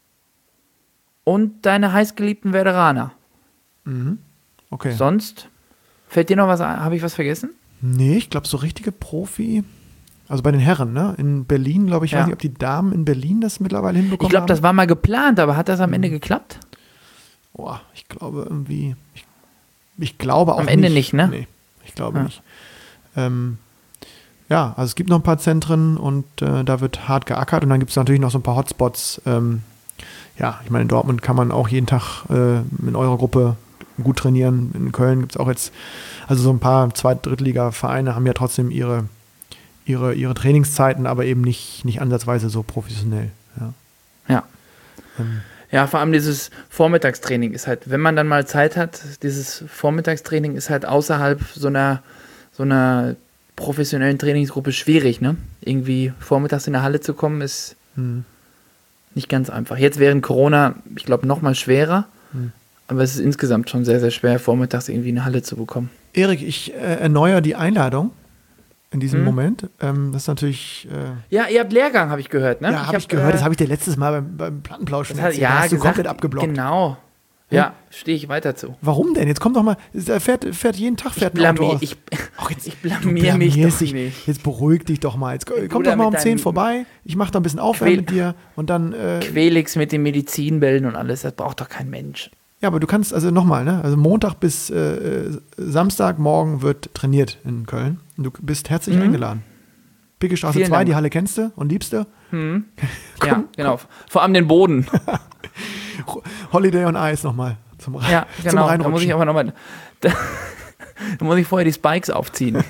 und deine heißgeliebten Werderaner. Mhm. Okay. Sonst, fällt dir noch was ein? Habe ich was vergessen? Nee, ich glaube, so richtige Profi, also bei den Herren, ne? In Berlin, glaube ich, Ja. weiß nicht, ob die Damen in Berlin das mittlerweile hinbekommen Ich glaube, haben. das war mal geplant, aber hat das am Ende geklappt? Boah, ich glaube irgendwie, ich, ich glaube auch Am Ende nicht. nicht, ne? Nee, ich glaube Ja. nicht. Ähm, ja, also es gibt noch ein paar Zentren und äh, da wird hart geackert und dann gibt es natürlich noch so ein paar Hotspots. Ähm, ja, ich meine, in Dortmund kann man auch jeden Tag äh, in eurer Gruppe gut trainieren. In Köln gibt es auch jetzt, also so ein paar Zweit-, Drittliga-Vereine haben ja trotzdem ihre, ihre, ihre Trainingszeiten, aber eben nicht, nicht ansatzweise so professionell. Ja. Ja. Ähm, Ja, vor allem dieses Vormittagstraining ist halt, wenn man dann mal Zeit hat, dieses Vormittagstraining ist halt außerhalb so einer, so einer professionellen Trainingsgruppe schwierig, ne? Irgendwie vormittags in der Halle zu kommen, ist hm. nicht ganz einfach. Jetzt während Corona, ich glaube, noch mal schwerer, Hm. aber es ist insgesamt schon sehr, sehr schwer, vormittags irgendwie eine Halle zu bekommen. Erik, ich äh, erneuere die Einladung in diesem Hm. Moment. Ähm, das ist natürlich, äh, Ja, ihr habt Lehrgang, habe ich gehört, ne? ja, habe ich gehört, das habe ich dir letztes Mal beim, beim Plattenplausch schon das hat, erzählt. ja, da hast du gesagt, komplett abgeblockt. Genau. Ja? Ja, stehe ich weiter zu. Warum denn? Jetzt komm doch mal, er fährt, fährt jeden Tag fährt ein Auto Blamier, aus. ich, Ach, jetzt, ich du blamier mich blamierst doch dich. nicht. Jetzt beruhig dich doch mal. Jetzt komm du doch da mal um mit zehn deinem vorbei. Ich mache da ein bisschen Aufwärmen Quäl- mit dir und dann, äh, Quelix mit den Medizinbällen und alles, das braucht doch kein Mensch. ja, aber du kannst, also nochmal, ne? Also Montag bis äh, Samstagmorgen wird trainiert in Köln. Und du bist herzlich Mhm. eingeladen. Pickestraße Vielen zwei, Dank. die Halle kennst du und liebst du. Hm. Komm, Ja, genau. Vor allem den Boden. Holiday on Ice nochmal zum, Ja, zum genau. Da muss Reinrutschen. ich aber nochmal. Da, Dann muss ich vorher die Spikes aufziehen.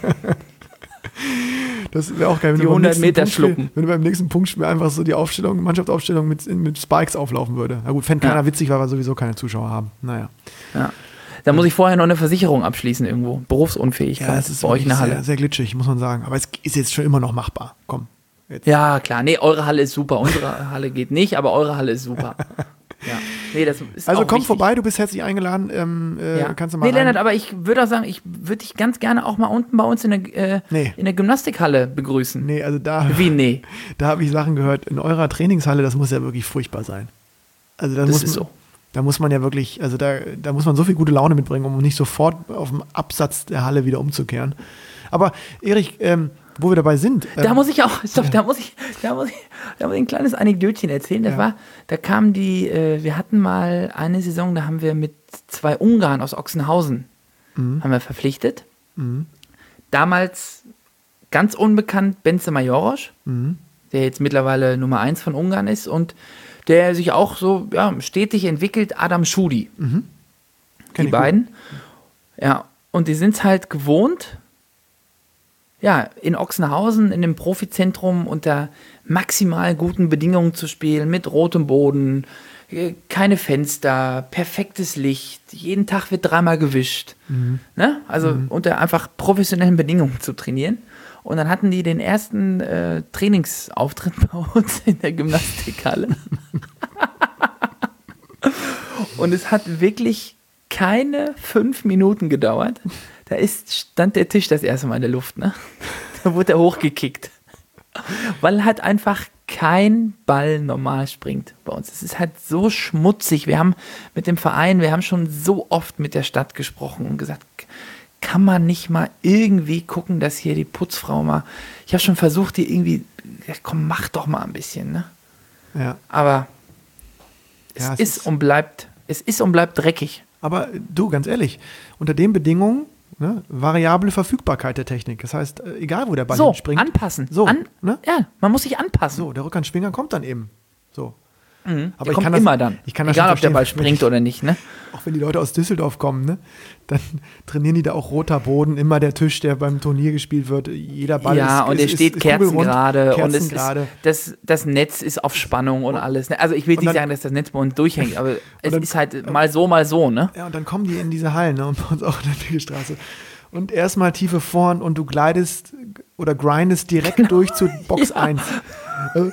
Das wäre auch geil, wenn Die du beim hundert nächsten Meter Punktspiel- schlucken. Wenn du beim nächsten Punktspiel einfach so die Aufstellung, Mannschaftsaufstellung mit, mit Spikes auflaufen würde. Na gut, fände keiner Ja. witzig, weil wir sowieso keine Zuschauer haben. Naja. Ja. Da muss ich vorher noch eine Versicherung abschließen irgendwo. Berufsunfähigkeit Ja, es ist bei euch in der wirklich Halle. sehr, sehr glitschig, muss man sagen. Aber es ist jetzt schon immer noch machbar. Komm. Jetzt. Ja, klar. Nee, eure Halle ist super. Unsere Halle geht nicht, aber eure Halle ist super. Ja. Nee, das ist Also auch komm wichtig. vorbei, du bist herzlich eingeladen. Ähm, äh, Ja. Kannst du mal nee, rein. Lennart, aber ich würde auch sagen, ich würde dich ganz gerne auch mal unten bei uns in der, äh, Nee. in der Gymnastikhalle begrüßen. Nee, also da, Wie, nee? da habe ich Sachen gehört. In eurer Trainingshalle, das muss ja wirklich furchtbar sein. Also da Das muss ist man, so. Da muss man ja wirklich, also da, da muss man so viel gute Laune mitbringen, um nicht sofort auf dem Absatz der Halle wieder umzukehren. Aber Erich, ähm, wo wir dabei sind. Da ähm, muss ich auch, stopp, da muss ich, da muss ich, da muss ich ein kleines Anekdötchen erzählen. Das Ja. war, da kam die, äh, wir hatten mal eine Saison, da haben wir mit zwei Ungarn aus Ochsenhausen, haben wir verpflichtet. Mhm. Damals ganz unbekannt Bence Majoros, Mhm. der jetzt mittlerweile Nummer eins von Ungarn ist und der sich auch so ja, stetig entwickelt, Adam Schudi. Kenn Die ich beiden. Ja, und die sind es halt gewohnt, ja, in Ochsenhausen, in dem Profizentrum unter maximal guten Bedingungen zu spielen, mit rotem Boden, äh, keine Fenster, perfektes Licht, jeden Tag wird dreimal gewischt. Ne? Also unter einfach professionellen Bedingungen zu trainieren. Und dann hatten die den ersten äh, Trainingsauftritt bei uns in der Gymnastikhalle. Und es hat wirklich keine fünf Minuten gedauert. Da ist, stand der Tisch das erste Mal in der Luft. Ne? Da wurde er hochgekickt. Weil halt einfach kein Ball normal springt bei uns. Es ist halt so schmutzig. Wir haben mit dem Verein, wir haben schon so oft mit der Stadt gesprochen und gesagt, kann man nicht mal irgendwie gucken, dass hier die Putzfrau mal, ich habe schon versucht, die irgendwie, ja, komm, mach doch mal ein bisschen, ne? Ja. Aber es, Ja, es ist, ist- und bleibt, es ist und bleibt dreckig. Aber du, ganz ehrlich, unter den Bedingungen, ne, variable Verfügbarkeit der Technik. Das heißt, äh, egal wo der Ball So, hinspringt. anpassen. So, An, ne? Ja, man muss sich anpassen. So, der Rückhandschwinger kommt dann eben. So. Mhm. Aber Der ich kommt kann das- immer dann. ich kann das Egal, schon ob der verstehen, Ball wenn springt ich- oder nicht, ne? Auch wenn die Leute aus Düsseldorf kommen, ne, dann trainieren die da auch roter Boden, immer der Tisch, der beim Turnier gespielt wird. Jeder Ball ja, ist und ist, er steht ist, ist kugelrund, kerzengerade und es kerzengerade. ist, das, das Netz ist auf Spannung und alles. Ne? Also ich will und nicht dann- sagen, dass das Netz bei uns durchhängt, aber es dann- ist halt mal so, mal so, ne? Ja, und dann kommen die in diese Hallen, ne, und bei uns auch in der Wiegestraße. Und erstmal tiefe Vorhand und du glidest oder grindest direkt Genau. durch zu Box eins. Also,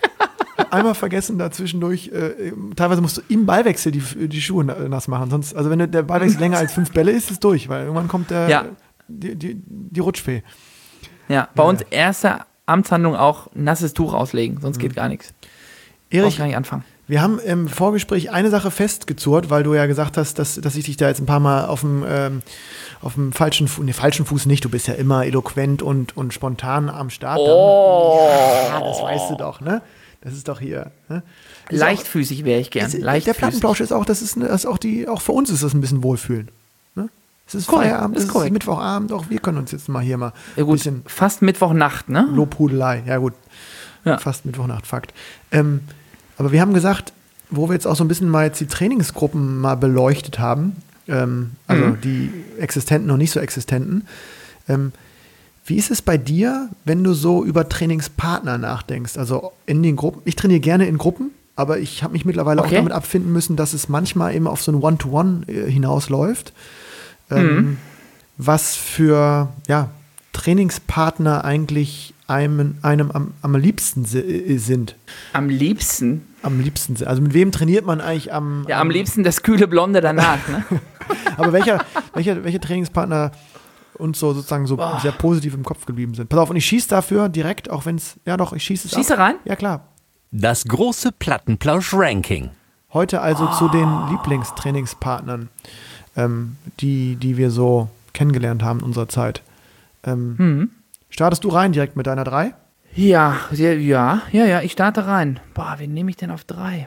einmal vergessen da zwischendurch, äh, teilweise musst du im Ballwechsel die, die Schuhe na- nass machen. Sonst, also wenn der Ballwechsel länger als fünf Bälle ist, ist es durch, weil irgendwann kommt der, Ja. die, die, die Rutschfee. Ja, bei Ja, uns ja. erste Amtshandlung auch nasses Tuch auslegen, sonst Mhm. geht gar nichts. Brauch Erich, gar nicht anfangen. wir haben im Vorgespräch eine Sache festgezurrt, weil du ja gesagt hast, dass, dass ich dich da jetzt ein paar Mal auf dem, ähm, auf dem falschen, Fu nee, falschen Fuß nicht, du bist ja immer eloquent und, und spontan am Start. Oh. Ja, das weißt du doch, ne? Das ist doch hier. Ne? Ist Leichtfüßig wäre ich auch, gern. ist, der Leichtfüßig. Plattenplausch ist auch, das ist, eine- das ist auch die, auch für uns ist das ein bisschen Wohlfühlen. Ne? Es ist Korrekt, Feierabend, ist es ist korrekt. Mittwochabend, auch wir können uns jetzt mal hier mal Ja ein gut, bisschen fast Mittwochnacht, ne? Lobhudelei, ja gut. Ja. Fast Mittwochnacht, Fakt. Ähm, aber wir haben gesagt, wo wir jetzt auch so ein bisschen mal jetzt die Trainingsgruppen mal beleuchtet haben, ähm, also Mhm. die existenten und nicht so existenten, ähm, wie ist es bei dir, wenn du so über Trainingspartner nachdenkst? Also in den Gruppen, ich trainiere gerne in Gruppen, aber ich habe mich mittlerweile auch Okay. damit abfinden müssen, dass es manchmal eben auf so ein One-to-One äh, hinausläuft. Ähm, Mhm. Was für ja, Trainingspartner eigentlich einem, einem am, am liebsten si- äh, sind. Am liebsten, Am liebsten sind. Also mit wem trainiert man eigentlich am. ja, am liebsten das kühle Blonde danach, ne? Aber welcher, welcher, welche Trainingspartner uns so sozusagen so Boah. sehr positiv im Kopf geblieben sind? Pass auf, und ich schieße dafür direkt, auch wenn es. Ja, doch, ich schieße es. Schieße ab. rein? Ja, klar. Das große Plattenplausch-Ranking. Heute also zu den Lieblingstrainingspartnern, ähm, die, die wir so kennengelernt haben in unserer Zeit. Ähm, Mhm. Startest du rein direkt mit deiner drei? Ja, ja, ja, ja, ja, ich starte rein. Boah, wen nehme ich denn auf drei?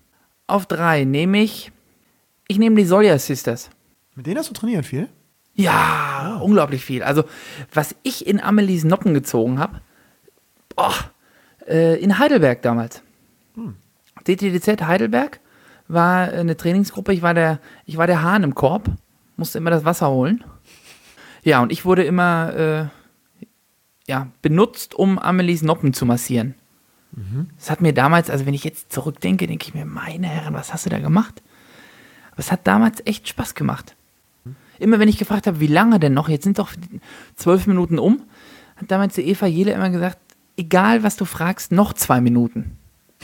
Auf drei nehme ich, ich nehme die Solja Sisters. Mit denen hast du trainiert viel? Ja, unglaublich viel. Also, was ich in Amelies Noppen gezogen habe, boah, äh, in Heidelberg damals. D T D Z Heidelberg war eine Trainingsgruppe. Ich war der, ich war der Hahn im Korb, musste immer das Wasser holen. Ja, und ich wurde immer äh, ja, benutzt, um Amelies Noppen zu massieren. Mhm. Das hat mir damals, also wenn ich jetzt zurückdenke, denke ich mir, meine Herren, was hast du da gemacht? Aber es hat damals echt Spaß gemacht. Immer wenn ich gefragt habe, wie lange denn noch, jetzt sind doch zwölf Minuten um, hat damals die Eva Jele immer gesagt, egal was du fragst, noch zwei Minuten.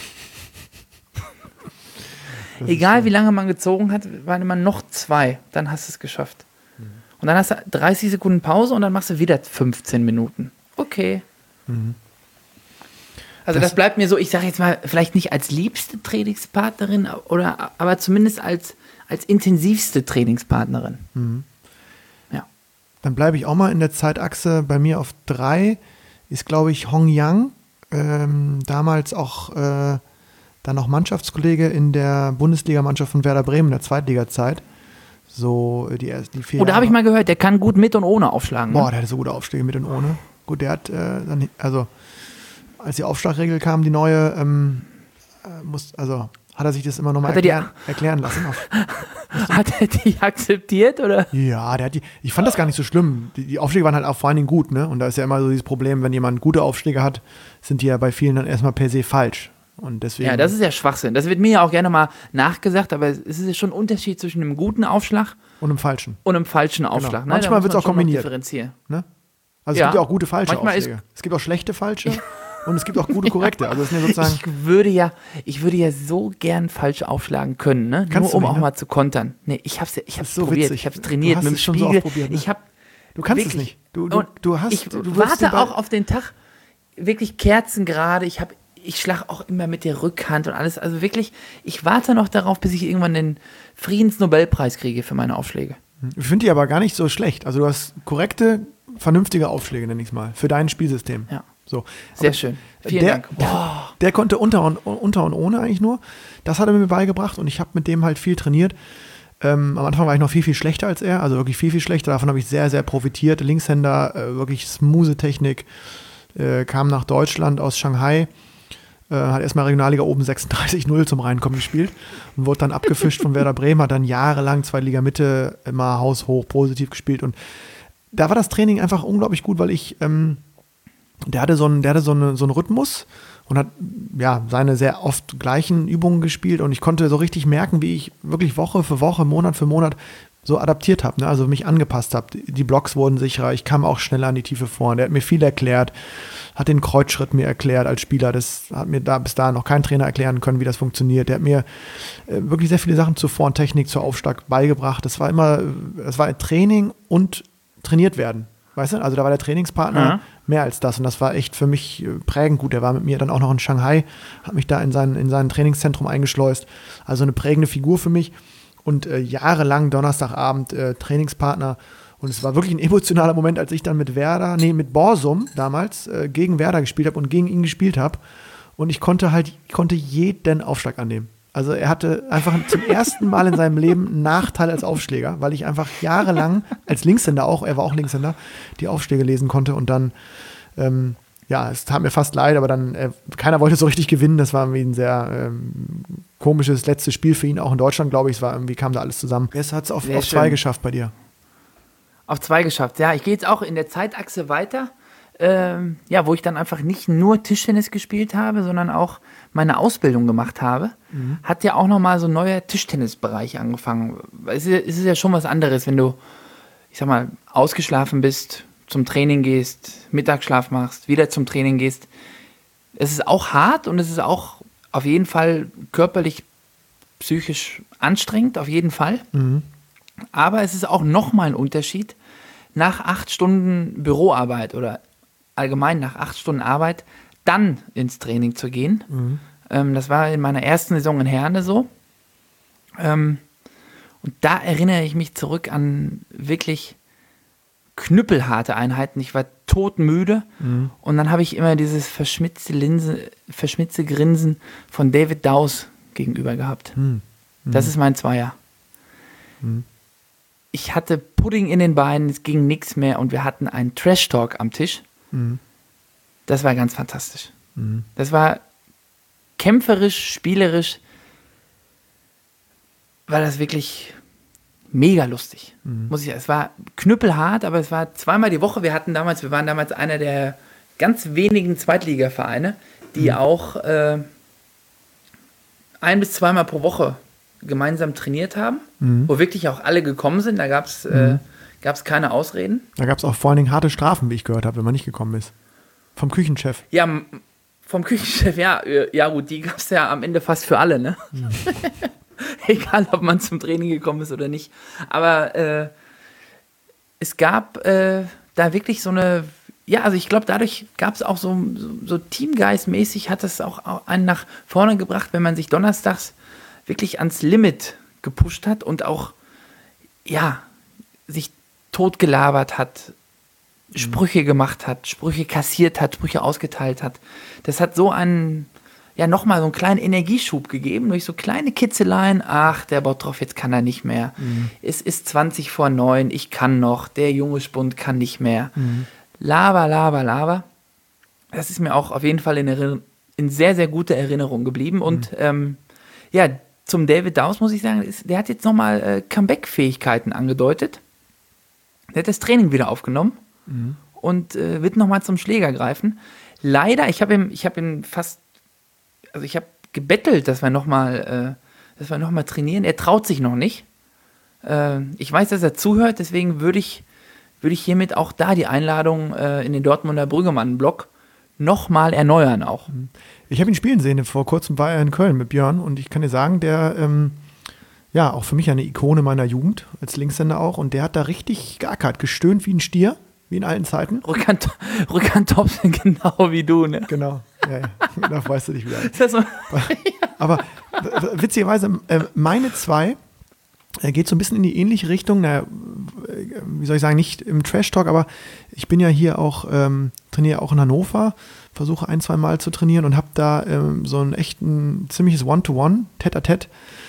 Egal wie lange man gezogen hat, waren immer noch zwei, dann hast du es geschafft. Mhm. Und dann hast du dreißig Sekunden Pause und dann machst du wieder fünfzehn Minuten. Okay. Mhm. Also das, das bleibt mir so, ich sage jetzt mal, vielleicht nicht als liebste Trainingspartnerin, oder, aber zumindest als, als intensivste Trainingspartnerin. Mhm. Ja. Dann bleibe ich auch mal in der Zeitachse. Bei mir auf drei ist, glaube ich, Hong Yang. Ähm, damals auch äh, dann noch Mannschaftskollege in der Bundesligamannschaft von Werder Bremen in der Zweitliga-Zeit. So äh, die, die vier Oh, da habe ich mal gehört, der kann gut mit und ohne aufschlagen. Boah, Ne? der hatte so gute Aufschläge mit und ohne. Gut, der hat äh, dann, also als die Aufschlagregel kam, die neue, ähm, äh, muss, also hat er sich das immer nochmal erklären, erklären lassen. Auf, hat er die akzeptiert, oder? Ja, der hat die, ich fand das gar nicht so schlimm. Die, die Aufschläge waren halt auch vor allen Dingen gut, ne? Und da ist ja immer so dieses Problem, wenn jemand gute Aufschläge hat, sind die ja bei vielen dann erstmal per se falsch. Und deswegen, ja, das ist ja Schwachsinn. Das wird mir ja auch gerne mal nachgesagt, aber es ist ja schon ein Unterschied zwischen einem guten Aufschlag und einem falschen. Und einem falschen Aufschlag. Genau. Ne? Manchmal wird es auch kombiniert. Ne? Also ja. es gibt ja auch gute falsche Manchmal Aufschläge. Es gibt auch schlechte falsche und es gibt auch gute korrekte. Also es sind ja sozusagen ich würde ja, ich würde ja so gern falsch aufschlagen können, ne? Kannst Nur um du nicht, auch ne? mal zu kontern. Nee, ich hab's, ich hab's so probiert, witzig. ich hab's trainiert Du hast mit dem es schon so Spiegel. oft probiert, ne? Ich hab Du kannst wirklich, es nicht. Du, du, und du hast. Ich du wirst den warte Ball- auch auf den Tag, wirklich kerzengerade. Ich habe, ich schlage auch immer mit der Rückhand und alles. Also wirklich, ich warte noch darauf, bis ich irgendwann den Friedensnobelpreis kriege für meine Aufschläge. Ich finde die aber gar nicht so schlecht. Also du hast korrekte, vernünftige Aufschläge, nenne ich es mal, für dein Spielsystem. Ja. So. Sehr Aber schön. Vielen der, Dank. Boah. Der konnte unter und, unter und ohne eigentlich nur. Das hat er mir beigebracht und ich habe mit dem halt viel trainiert. Ähm, am Anfang war ich noch viel, viel schlechter als er, also wirklich viel, viel schlechter. Davon habe ich sehr, sehr profitiert. Linkshänder, äh, wirklich smooth Technik, äh, kam nach Deutschland aus Shanghai, äh, hat erstmal Regionalliga oben sechsunddreißig null zum Reinkommen gespielt und wurde dann abgefischt von Werder Bremen, hat dann jahrelang Zweitliga Mitte immer haushoch positiv gespielt und da war das Training einfach unglaublich gut, weil ich, ähm, der hatte so einen, der hatte so eine, so einen Rhythmus und hat ja seine sehr oft gleichen Übungen gespielt und ich konnte so richtig merken, wie ich wirklich Woche für Woche, Monat für Monat so adaptiert habe, ne? Also mich angepasst habe. Die Blocks wurden sicherer, ich kam auch schneller an die Tiefe vor. Der hat mir viel erklärt, hat den Kreuzschritt mir erklärt als Spieler. Das hat mir da bis dahin noch kein Trainer erklären können, wie das funktioniert. Der hat mir äh, wirklich sehr viele Sachen zur Vor- und Technik, zur Aufschlag beigebracht. Das war immer, das war Training und trainiert werden. Weißt du? Also da war der Trainingspartner Ja. mehr als das und das war echt für mich äh, prägend gut. Der war mit mir dann auch noch in Shanghai, hat mich da in sein, in sein Trainingszentrum eingeschleust. Also eine prägende Figur für mich und äh, jahrelang Donnerstagabend äh, Trainingspartner und es war wirklich ein emotionaler Moment, als ich dann mit Werder, nee, mit Borsum damals äh, gegen Werder gespielt habe und gegen ihn gespielt habe und ich konnte halt, ich konnte jeden Aufschlag annehmen. Also er hatte einfach zum ersten Mal in seinem Leben einen Nachteil als Aufschläger, weil ich einfach jahrelang als Linkshänder auch, er war auch Linkshänder, die Aufschläge lesen konnte und dann, ähm, ja, es tat mir fast leid, aber dann, äh, keiner wollte so richtig gewinnen, das war irgendwie ein sehr ähm, komisches letztes Spiel für ihn, auch in Deutschland, glaube ich, es war irgendwie, kam da alles zusammen. Jetzt hat es auf, Sehr auf zwei schön. geschafft bei dir. Auf zwei geschafft. Ja, ich gehe jetzt auch in der Zeitachse weiter, ähm, ja, wo ich dann einfach nicht nur Tischtennis gespielt habe, sondern auch meine Ausbildung gemacht habe. Mhm. Hat ja auch nochmal so ein neuer Tischtennisbereich angefangen. Es ist, es ist ja schon was anderes, wenn du, ich sag mal, ausgeschlafen bist, zum Training gehst, Mittagsschlaf machst, wieder zum Training gehst. Es ist auch hart und es ist auch auf jeden Fall körperlich, psychisch anstrengend, auf jeden Fall. Mhm. Aber es ist auch nochmal ein Unterschied, nach acht Stunden Büroarbeit oder allgemein nach acht Stunden Arbeit dann ins Training zu gehen. Mhm. Ähm, das war in meiner ersten Saison in Herne so. Ähm, und da erinnere ich mich zurück an wirklich knüppelharte Einheiten. Ich war todmüde Mhm. und dann habe ich immer dieses verschmitzte, Linse, verschmitzte Grinsen von David Dowse gegenüber gehabt. Mhm. Das ist mein Zweier. Mhm. Ich hatte Pudding in den Beinen, es ging nichts mehr und wir hatten einen Trash-Talk am Tisch. Mhm. Das war ganz fantastisch. Mhm. Das war kämpferisch, spielerisch, war das wirklich mega lustig. Mhm. Muss ich sagen. Es war knüppelhart, aber es war zweimal die Woche. Wir hatten damals, wir waren damals einer der ganz wenigen Zweitligavereine, die mhm. auch äh, ein- bis zweimal pro Woche gemeinsam trainiert haben, mhm. wo wirklich auch alle gekommen sind. Da gab es mhm. äh, keine Ausreden. Da gab es auch vor allen Dingen harte Strafen, wie ich gehört habe, wenn man nicht gekommen ist. Vom Küchenchef. Ja, m- vom Küchenchef, ja. Ja gut, die gab es ja am Ende fast für alle, ne? Mhm. Egal, ob man zum Training gekommen ist oder nicht. Aber äh, es gab äh, da wirklich so eine, ja, also ich glaube, dadurch gab es auch so, so, so Teamgeist-mäßig, hat es auch einen nach vorne gebracht, wenn man sich donnerstags wirklich ans Limit gepusht hat und auch, ja, sich totgelabert hat, mhm. Sprüche gemacht hat, Sprüche kassiert hat, Sprüche ausgeteilt hat. Das hat so einen, ja, nochmal so einen kleinen Energieschub gegeben, durch so kleine Kitzeleien. Ach, der Bottroff, jetzt kann er nicht mehr. Mhm. Es ist zwanzig vor neun, ich kann noch. Der junge Spund kann nicht mehr. Mhm. Laber, laber, laber. Das ist mir auch auf jeden Fall in, Erinner- in sehr, sehr guter Erinnerung geblieben. Und mhm. ähm, ja, zum David Daus muss ich sagen, ist, der hat jetzt nochmal äh, Comeback-Fähigkeiten angedeutet. Der hat das Training wieder aufgenommen mhm. und äh, wird nochmal zum Schläger greifen. Leider, ich habe ihn, ich habe ihn fast Also ich habe gebettelt, dass wir nochmal äh, dass wir noch mal trainieren. Er traut sich noch nicht. Äh, ich weiß, dass er zuhört, deswegen würde ich, würd ich hiermit auch da die Einladung äh, in den Dortmunder Brüggemann-Blog nochmal erneuern auch. Ich habe ihn spielen sehen, vor kurzem war er in Köln mit Björn und ich kann dir sagen, der, ähm, ja, auch für mich eine Ikone meiner Jugend, als Linkshänder auch, und der hat da richtig geackert, gestöhnt wie ein Stier, wie in alten Zeiten. Rückhand, Rückhand Thompson, genau wie du, ne? Genau. Ja, ja. Da weißt du dich wieder. Das so? Aber w- witzigerweise, äh, meine zwei äh, geht so ein bisschen in die ähnliche Richtung. Naja, wie soll ich sagen, nicht im Trash-Talk, aber ich bin ja hier auch, ähm, trainiere auch in Hannover, versuche ein, zwei Mal zu trainieren und habe da ähm, so ein echt ein ziemliches One-to-One, Tête-à-Tête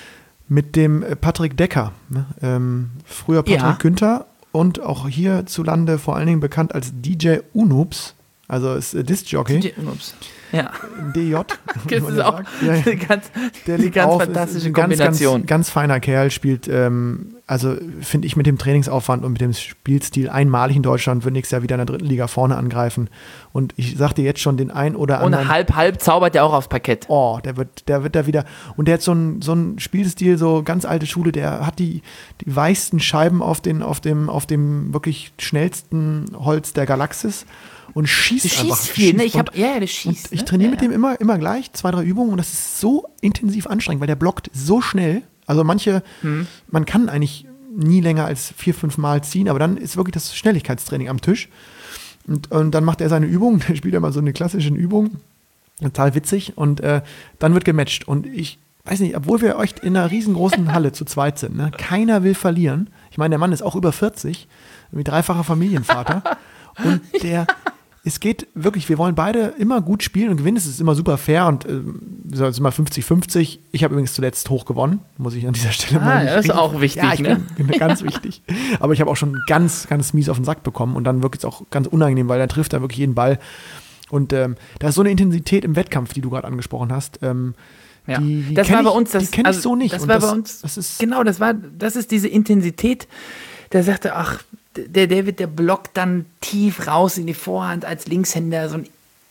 mit dem Patrick Decker. Ne? Ähm, früher Patrick ja. Günther und auch hierzulande vor allen Dingen bekannt als D J Unups. Also ist äh, Disc-Jockey. D J Unups. Ja. D J. Das ist auch ja, ja. eine ganz, der eine ganz auf, fantastische ein Kombination. Ganz, ganz, ganz feiner Kerl, spielt, ähm, also finde ich mit dem Trainingsaufwand und mit dem Spielstil einmalig in Deutschland, wird nächstes Jahr wieder in der dritten Liga vorne angreifen. Und ich sagte jetzt schon den ein oder anderen. Und halb, halb zaubert er auch aufs Parkett. Oh, der wird, der wird da wieder. Und der hat so einen so einen Spielstil, so ganz alte Schule, der hat die, die weichsten Scheiben auf, den, auf, dem, auf dem wirklich schnellsten Holz der Galaxis. Und schießt du einfach. Schießt viel, ne? Ich hab, ja, der schießt. Ich ne? trainiere ja, mit dem immer, immer gleich, zwei, drei Übungen und das ist so intensiv anstrengend, weil der blockt so schnell. Also manche, hm. man kann eigentlich nie länger als vier, fünf Mal ziehen, aber dann ist wirklich das Schnelligkeitstraining am Tisch. Und, und dann macht er seine Übung, der spielt immer so eine klassische Übung, total witzig und äh, dann wird gematcht. Und ich weiß nicht, obwohl wir echt in einer riesengroßen Halle zu zweit sind, ne? Keiner will verlieren. Ich meine, der Mann ist auch über vierzig, wie dreifacher Familienvater und der es geht wirklich, wir wollen beide immer gut spielen und gewinnen. Es ist immer super fair und äh, es ist immer fünfzig fünfzig. Ich habe übrigens zuletzt hoch gewonnen, muss ich an dieser Stelle ah, mal. Ja, das ist auch wichtig, ja, ich ne? Bin, bin ganz wichtig. Aber ich habe auch schon ganz, ganz mies auf den Sack bekommen und dann wirklich auch ganz unangenehm, weil dann trifft er wirklich jeden Ball. Und ähm, da ist so eine Intensität im Wettkampf, die du gerade angesprochen hast. Ähm, ja. die, die das war ich, bei uns, das die kenne ich also, so nicht. Das und war das, bei uns, das ist genau, das war, das ist diese Intensität. Der sagte, ach, der David, der blockt dann tief raus in die Vorhand als Linkshänder, so ein,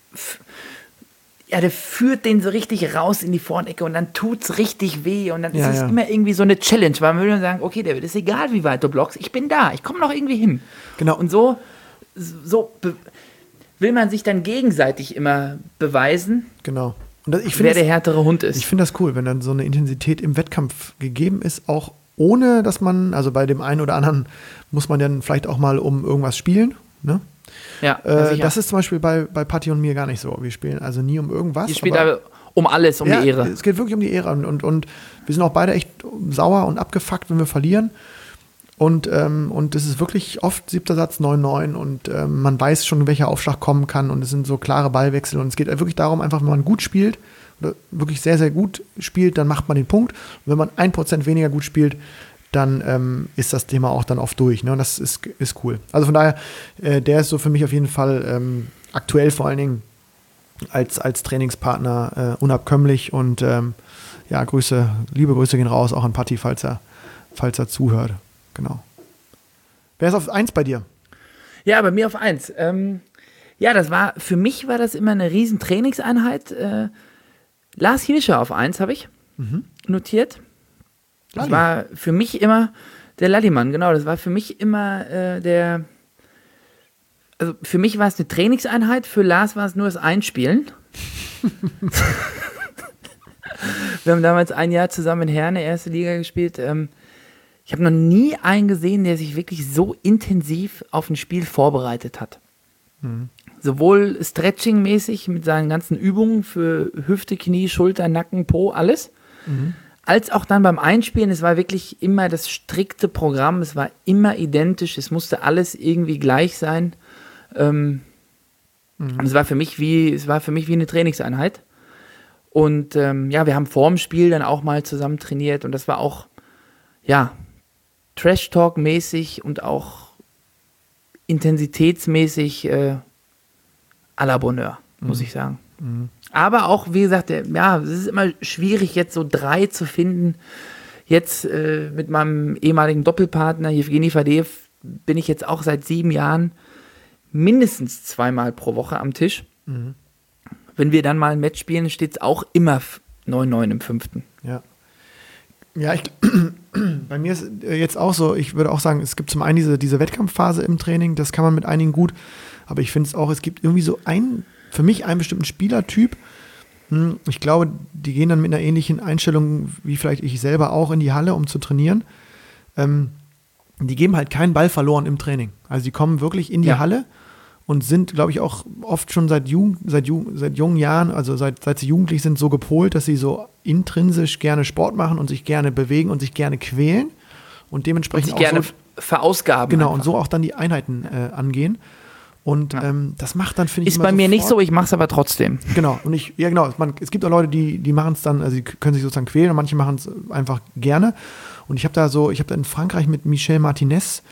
ja, der führt den so richtig raus in die Vorhandecke und dann tut's richtig weh und dann ja, ist es ja. immer irgendwie so eine Challenge, weil man würde sagen, okay, David, ist egal, wie weit du blockst, ich bin da, ich komme noch irgendwie hin. Genau. Und so, so be- will man sich dann gegenseitig immer beweisen, genau. Und das, ich wer das, der härtere Hund ist. Ich finde das cool, wenn dann so eine Intensität im Wettkampf gegeben ist, auch ohne, dass man, also bei dem einen oder anderen muss man dann vielleicht auch mal um irgendwas spielen, ne? Ja, äh, das ist zum Beispiel bei, bei Patti und mir gar nicht so. Wir spielen also nie um irgendwas. Ihr spielt aber um alles, um ja, die Ehre. Es geht wirklich um die Ehre und, und, und wir sind auch beide echt sauer und abgefuckt, wenn wir verlieren. Und, ähm, und das ist wirklich oft siebter Satz, neun neun und ähm, man weiß schon, welcher Aufschlag kommen kann und es sind so klare Ballwechsel und es geht wirklich darum, einfach, wenn man gut spielt oder wirklich sehr, sehr gut spielt, dann macht man den Punkt. Und wenn man ein Prozent weniger gut spielt, dann ähm, ist das Thema auch dann oft durch. Ne? Und das ist, ist cool. Also von daher, äh, der ist so für mich auf jeden Fall ähm, aktuell vor allen Dingen als, als Trainingspartner äh, unabkömmlich und ähm, ja, Grüße, liebe Grüße gehen raus, auch an Patti, falls er, falls er zuhört. genau. Wer ist auf eins bei dir? Ja, bei mir auf eins. Ähm, ja, das war, für mich war das immer eine riesen Trainingseinheit. Äh, Lars Hirscher auf eins habe ich mhm. notiert. Das Lalli. war für mich immer, der Lallimann, genau, das war für mich immer äh, der, also für mich war es eine Trainingseinheit, für Lars war es nur das Einspielen. Wir haben damals ein Jahr zusammen in Herne, erste Liga gespielt. Ähm, ich habe noch nie einen gesehen, der sich wirklich so intensiv auf ein Spiel vorbereitet hat. Mhm. Sowohl Stretching-mäßig mit seinen ganzen Übungen für Hüfte, Knie, Schulter, Nacken, Po, alles. Mhm. Als auch dann beim Einspielen, es war wirklich immer das strikte Programm, es war immer identisch, es musste alles irgendwie gleich sein. Ähm, mhm. Und es war für mich wie, es war für mich wie eine Trainingseinheit. Und ähm, ja, wir haben vor dem Spiel dann auch mal zusammen trainiert und das war auch, ja, Trash-Talk-mäßig und auch intensitätsmäßig äh, à la Bonheur, muss mhm. ich sagen. Mhm. Aber auch, wie gesagt, der, ja, es ist immer schwierig, jetzt so drei zu finden. Jetzt äh, mit meinem ehemaligen Doppelpartner Jewgeni Fadeev bin ich jetzt auch seit sieben Jahren mindestens zweimal pro Woche am Tisch. Mhm. Wenn wir dann mal ein Match spielen, steht es auch immer neun neun im fünften. Ja. Ja, ich, bei mir ist jetzt auch so, ich würde auch sagen, es gibt zum einen diese, diese Wettkampfphase im Training, das kann man mit einigen gut, aber ich finde es auch, es gibt irgendwie so einen, für mich einen bestimmten Spielertyp, ich glaube, die gehen dann mit einer ähnlichen Einstellung wie vielleicht ich selber auch in die Halle, um zu trainieren. Ähm, die geben halt keinen Ball verloren im Training. Also die kommen wirklich in die ja. Halle und sind, glaube ich, auch oft schon seit, Jugend, seit, Jugend, seit jungen Jahren, also seit, seit sie jugendlich sind, so gepolt, dass sie so intrinsisch gerne Sport machen und sich gerne bewegen und sich gerne quälen und dementsprechend und sich auch gerne so, verausgaben. Genau, einfach. und so auch dann die Einheiten äh, angehen. Und ja. ähm, das macht dann, finde ich, ist bei mir nicht so, ich mache es aber trotzdem. Genau, und ich, ja genau, man, es gibt auch Leute, die, die machen es dann, also die können sich sozusagen quälen und manche machen es einfach gerne. Und ich habe da so, ich habe da in Frankreich mit Michel Martinez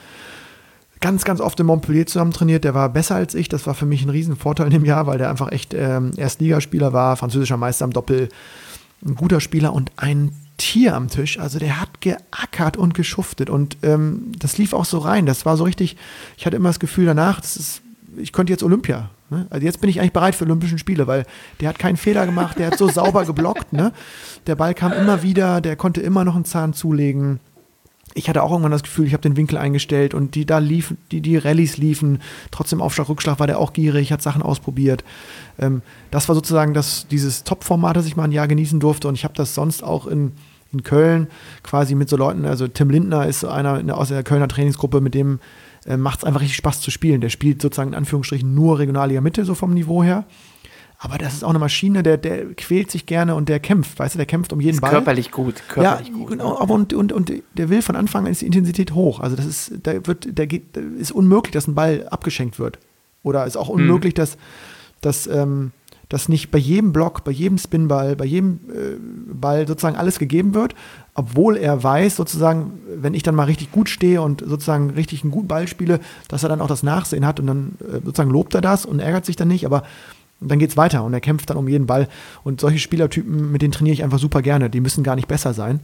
ganz, ganz oft in Montpellier zusammen trainiert. Der war besser als ich, das war für mich ein Riesenvorteil in dem Jahr, weil der einfach echt ähm, Erstligaspieler war, französischer Meister am Doppel, ein guter Spieler und ein Tier am Tisch. Also der hat geackert und geschuftet und ähm, das lief auch so rein. Das war so richtig, ich hatte immer das Gefühl danach, das ist, ich könnte jetzt Olympia. Ne? Also jetzt bin ich eigentlich bereit für Olympischen Spiele, weil der hat keinen Fehler gemacht, der hat so sauber geblockt. Ne? Der Ball kam immer wieder, der konnte immer noch einen Zahn zulegen. Ich hatte auch irgendwann das Gefühl, ich habe den Winkel eingestellt und die da liefen, die, die Rallyes liefen. Trotzdem Aufschlag, Rückschlag war der auch gierig, hat Sachen ausprobiert. Ähm, das war sozusagen das, dieses Top-Format, das ich mal ein Jahr genießen durfte. Und ich habe das sonst auch in, in Köln quasi mit so Leuten, also Tim Lindner ist so einer aus der Kölner Trainingsgruppe, mit dem äh, macht es einfach richtig Spaß zu spielen. Der spielt sozusagen in Anführungsstrichen nur Regionalliga Mitte, so vom Niveau her. Aber das ist auch eine Maschine, der, der quält sich gerne und der kämpft, weißt du, der kämpft um jeden ist Ball. Körperlich gut, körperlich ja, gut. Genau, aber und, und, und der will von Anfang an ist die Intensität hoch. Also das ist, da wird, der geht, ist unmöglich, dass ein Ball abgeschenkt wird. Oder ist auch unmöglich, hm. dass, dass, ähm, dass nicht bei jedem Block, bei jedem Spinball, bei jedem äh, Ball sozusagen alles gegeben wird, obwohl er weiß, sozusagen, wenn ich dann mal richtig gut stehe und sozusagen richtig einen guten Ball spiele, dass er dann auch das Nachsehen hat und dann äh, sozusagen lobt er das und ärgert sich dann nicht, aber und dann geht's weiter und er kämpft dann um jeden Ball. Und solche Spielertypen, mit denen trainiere ich einfach super gerne. Die müssen gar nicht besser sein.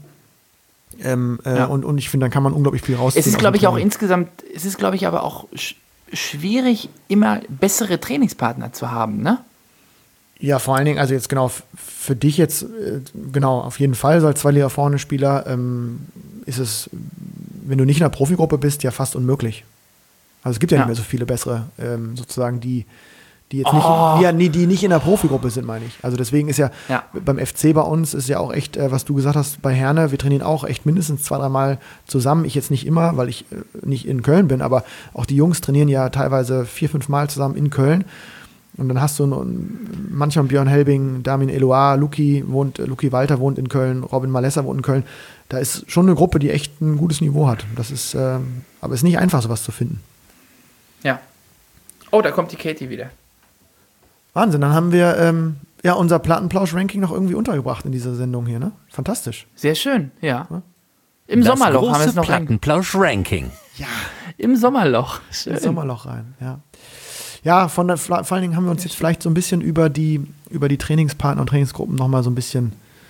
Ähm, äh, ja. und, und ich finde, dann kann man unglaublich viel rausziehen. Es ist, glaube ich, auch insgesamt, es ist, glaube ich, aber auch sch- schwierig, immer bessere Trainingspartner zu haben, ne? Ja, vor allen Dingen, also jetzt genau, f- für dich jetzt, äh, genau, auf jeden Fall, so als zwei Liga vorne Spieler, ähm, ist es, wenn du nicht in einer Profigruppe bist, ja fast unmöglich. Also es gibt ja, ja. nicht mehr so viele bessere, ähm, sozusagen, die Die jetzt nicht, oh. ja, nee, die nicht in der Profigruppe sind, meine ich. Also deswegen ist ja, ja. beim F C bei uns ist ja auch echt, äh, was du gesagt hast, bei Herne, wir trainieren auch echt mindestens zwei, dreimal zusammen. Ich jetzt nicht immer, weil ich äh, nicht in Köln bin, aber auch die Jungs trainieren ja teilweise vier, fünf Mal zusammen in Köln. Und dann hast du einen, manchmal Björn Helbing, Damin Eloir, Luki wohnt, äh, Luki Walter wohnt in Köln, Robin Malessa wohnt in Köln. Da ist schon eine Gruppe, die echt ein gutes Niveau hat. Das ist, äh, aber es ist nicht einfach, sowas zu finden. Ja. Oh, da kommt die Katie wieder. Wahnsinn, dann haben wir ähm, ja unser Plattenplausch-Ranking noch irgendwie untergebracht in dieser Sendung hier, ne? Fantastisch. Sehr schön, ja. ja. Im das Sommerloch haben wir es noch Plattenplausch-Ranking. Ja. Im Sommerloch. Schön. Im Sommerloch rein, ja. Ja, von der, vor allen Dingen haben wir uns jetzt vielleicht so ein bisschen über die, über die Trainingspartner und Trainingsgruppen nochmal so ein bisschen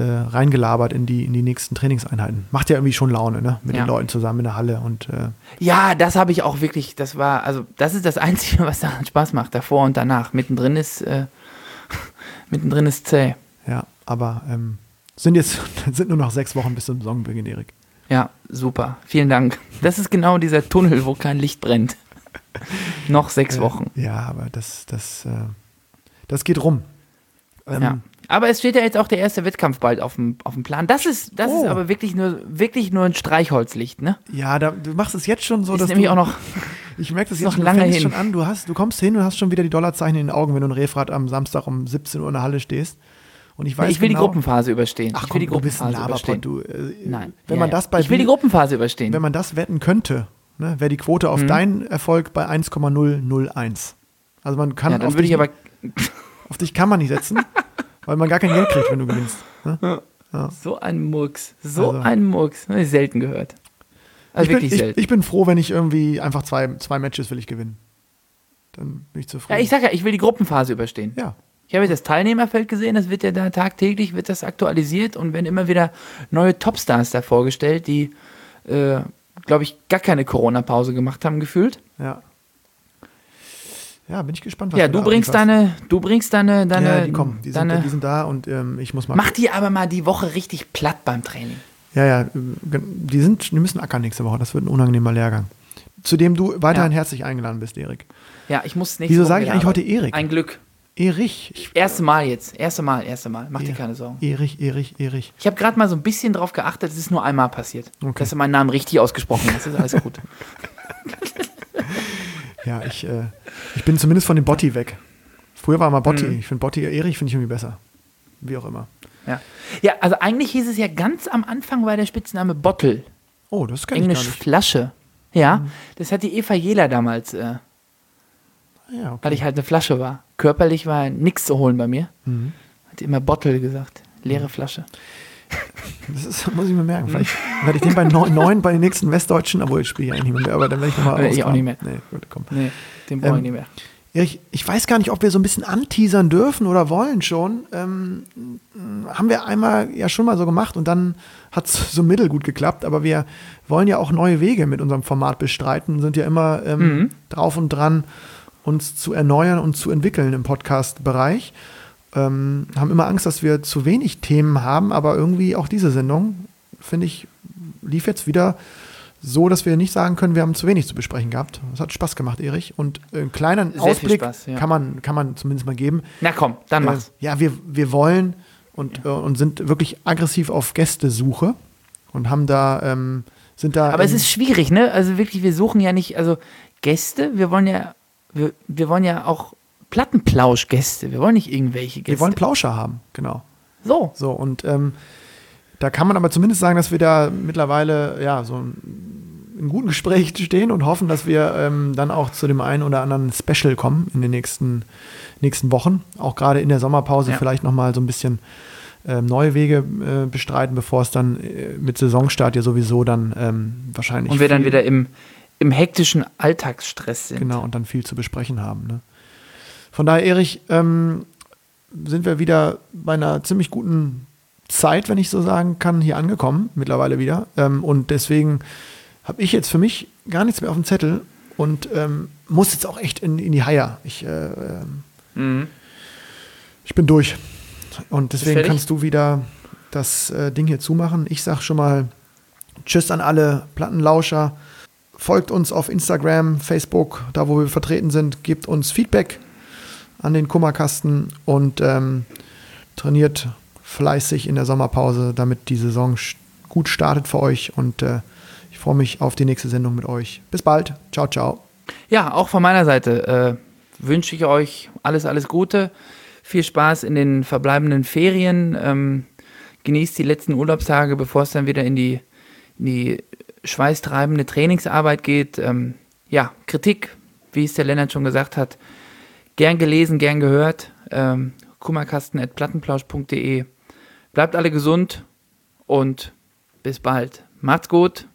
äh, reingelabert in die, in die nächsten Trainingseinheiten. Macht ja irgendwie schon Laune, ne? Mit Ja. den Leuten zusammen in der Halle und äh, Ja, das habe ich auch wirklich, das war, also das ist das Einzige, was daran Spaß macht, davor und danach. Mittendrin ist, äh, mittendrin ist zäh. ja, aber ähm, sind jetzt sind nur noch sechs Wochen bis zum Saisonbeginn, Erik. Ja, super. Vielen Dank. Das ist genau dieser Tunnel, wo kein Licht brennt. Noch sechs Wochen. Äh, ja, aber das, das, äh, das geht rum. Ähm, Ja. Aber es steht ja jetzt auch der erste Wettkampf bald auf dem, auf dem Plan. Das ist, das Oh. ist aber wirklich nur, wirklich nur ein Streichholzlicht, ne? Ja, da, du machst es jetzt schon so, ist dass nämlich du, auch noch, ich merke das ist jetzt noch schon, du lange fängst hin. schon an, du, hast, du kommst hin und hast schon wieder die Dollarzeichen in den Augen, wenn du in Refrat am Samstag um siebzehn Uhr in der Halle stehst. Und ich weiß ich will genau, die Gruppenphase überstehen. Ach ich will komm, die du bist ein Gruppenphase überstehen. Laberpott, du. Äh, Nein. Wenn ja, man ja. das bei ich will die Bi- Gruppenphase überstehen. Wenn man das wetten könnte, ne, wäre die Quote auf Mhm. deinen Erfolg bei eins Komma null null eins. Also man kann ja, dann auf, würde dich, ich aber, auf dich kann man nicht setzen, weil man gar kein Geld kriegt, wenn du gewinnst. Ne? so ein Murks, so Also. ein Murks. Habe ich selten gehört. Also Ich bin, wirklich ich, selten. ich bin froh, wenn ich irgendwie einfach zwei, zwei Matches will ich gewinnen. Dann bin ich zufrieden. Ja, ich sag ja, ich will die Gruppenphase überstehen. ja. Ich habe jetzt das Teilnehmerfeld gesehen, das wird ja da tagtäglich, wird das aktualisiert und werden immer wieder neue Topstars da vorgestellt, die, äh, glaube ich, gar keine Corona-Pause gemacht haben, gefühlt. Ja. Ja, bin ich gespannt, was Ja, du du da bringst ablieferst. deine, du bringst deine, deine, Ja, die kommen, die sind, deine die sind da und ähm, ich muss mal. mach die aber mal die Woche richtig platt beim Training. Ja, ja, die sind, die müssen ackern nächste Woche. Das wird ein unangenehmer Lehrgang. Zu dem du weiterhin Ja. herzlich eingeladen bist, Erik. Ja, ich muss nächste Wieso Woche sage ich wieder eigentlich heute arbeiten. Erik? Ein Glück. Erich. Ich, Erste Mal jetzt. Erste Mal, erste Mal. Mach dir Er- keine Sorgen. Erich, Erich, Erich. Ich habe gerade mal so ein bisschen drauf geachtet, es ist nur einmal passiert. Okay. Dass du meinen Namen richtig ausgesprochen hast. Das ist alles gut. Ja, ich, äh, ich bin zumindest von dem Botti weg. Früher war mal Botti. Mhm. Ich finde Botti, Erich finde ich irgendwie besser. Wie auch immer. Ja. ja, also eigentlich hieß es ja ganz am Anfang war der Spitzname Bottle. Oh, das kenne ich Englisch gar nicht. Flasche. Ja, das hat die Eva Jehler damals, äh, Ja, okay. weil ich halt eine Flasche war. Körperlich war nichts zu holen bei mir. Mhm. Hat die immer Bottle gesagt. Leere Flasche. Das ist, muss ich mir merken. Vielleicht werde ich den bei neun, neun bei den nächsten Westdeutschen, obwohl ich spiele ja eigentlich nicht mehr, aber dann werde ich nochmal Äh, ich auch nicht mehr. Nee, gut, komm. Nee, den brauche ich Ähm, nicht mehr. Erich, ich weiß gar nicht, ob wir so ein bisschen anteasern dürfen oder wollen schon. Ähm, haben wir einmal ja schon mal so gemacht und dann hat es so mittelgut geklappt, aber wir wollen ja auch neue Wege mit unserem Format bestreiten, sind ja immer ähm, Mhm. drauf und dran, uns zu erneuern und zu entwickeln im Podcast-Bereich. Ähm, haben immer Angst, dass wir zu wenig Themen haben, aber irgendwie auch diese Sendung, finde ich, lief jetzt wieder so, dass wir nicht sagen können, wir haben zu wenig zu besprechen gehabt. Es hat Spaß gemacht, Erich. Und einen kleinen Sehr viel Ausblick Spaß, ja. kann, man, kann man zumindest mal geben. Na komm, dann Äh, mach's. ja, wir, wir wollen und, äh, und sind wirklich aggressiv auf Gästesuche und haben da, ähm, sind da. Aber es ähm, ist schwierig, ne? Also wirklich, wir suchen ja nicht, also Gäste, wir wollen ja, wir, wir wollen ja auch Plattenplausch-Gäste. Wir wollen nicht irgendwelche Gäste. wir wollen Plauscher haben, genau. so. So, und ähm, da kann man aber zumindest sagen, dass wir da mittlerweile ja so ein, in guten Gespräch stehen und hoffen, dass wir ähm, dann auch zu dem einen oder anderen Special kommen in den nächsten, nächsten Wochen. Auch gerade in der Sommerpause Ja. vielleicht nochmal so ein bisschen ähm, neue Wege äh, bestreiten, bevor es dann äh, mit Saisonstart ja sowieso dann ähm, wahrscheinlich Und wir dann viel- wieder im, im hektischen Alltagsstress sind. Genau, und dann viel zu besprechen haben. Ne? Von daher, Erich, ähm, sind wir wieder bei einer ziemlich guten Zeit, wenn ich so sagen kann, hier angekommen, mittlerweile wieder. Ähm, und deswegen habe ich jetzt für mich gar nichts mehr auf dem Zettel und ähm, muss jetzt auch echt in, in die Haie. Ich, äh, ähm, Mhm. ich bin durch. Und deswegen fertig? kannst du wieder das äh, Ding hier zumachen. Ich sage schon mal Tschüss an alle Plattenlauscher. Folgt uns auf Instagram, Facebook, da wo wir vertreten sind. Gebt uns Feedback an den Kummerkasten und ähm, trainiert fleißig in der Sommerpause, damit die Saison sch- gut startet für euch. Und äh, ich freue mich auf die nächste Sendung mit euch. Bis bald. Ciao, ciao. Ja, auch von meiner Seite äh, wünsche ich euch alles, alles Gute. Viel Spaß in den verbleibenden Ferien. Ähm, genießt die letzten Urlaubstage, bevor es dann wieder in die, in die schweißtreibende Trainingsarbeit geht. Ähm, ja, Kritik, wie es der Lennart schon gesagt hat, gern gelesen, gern gehört. Ähm, kummerkasten at plattenplausch punkt de. Bleibt alle gesund und bis bald. Macht's gut.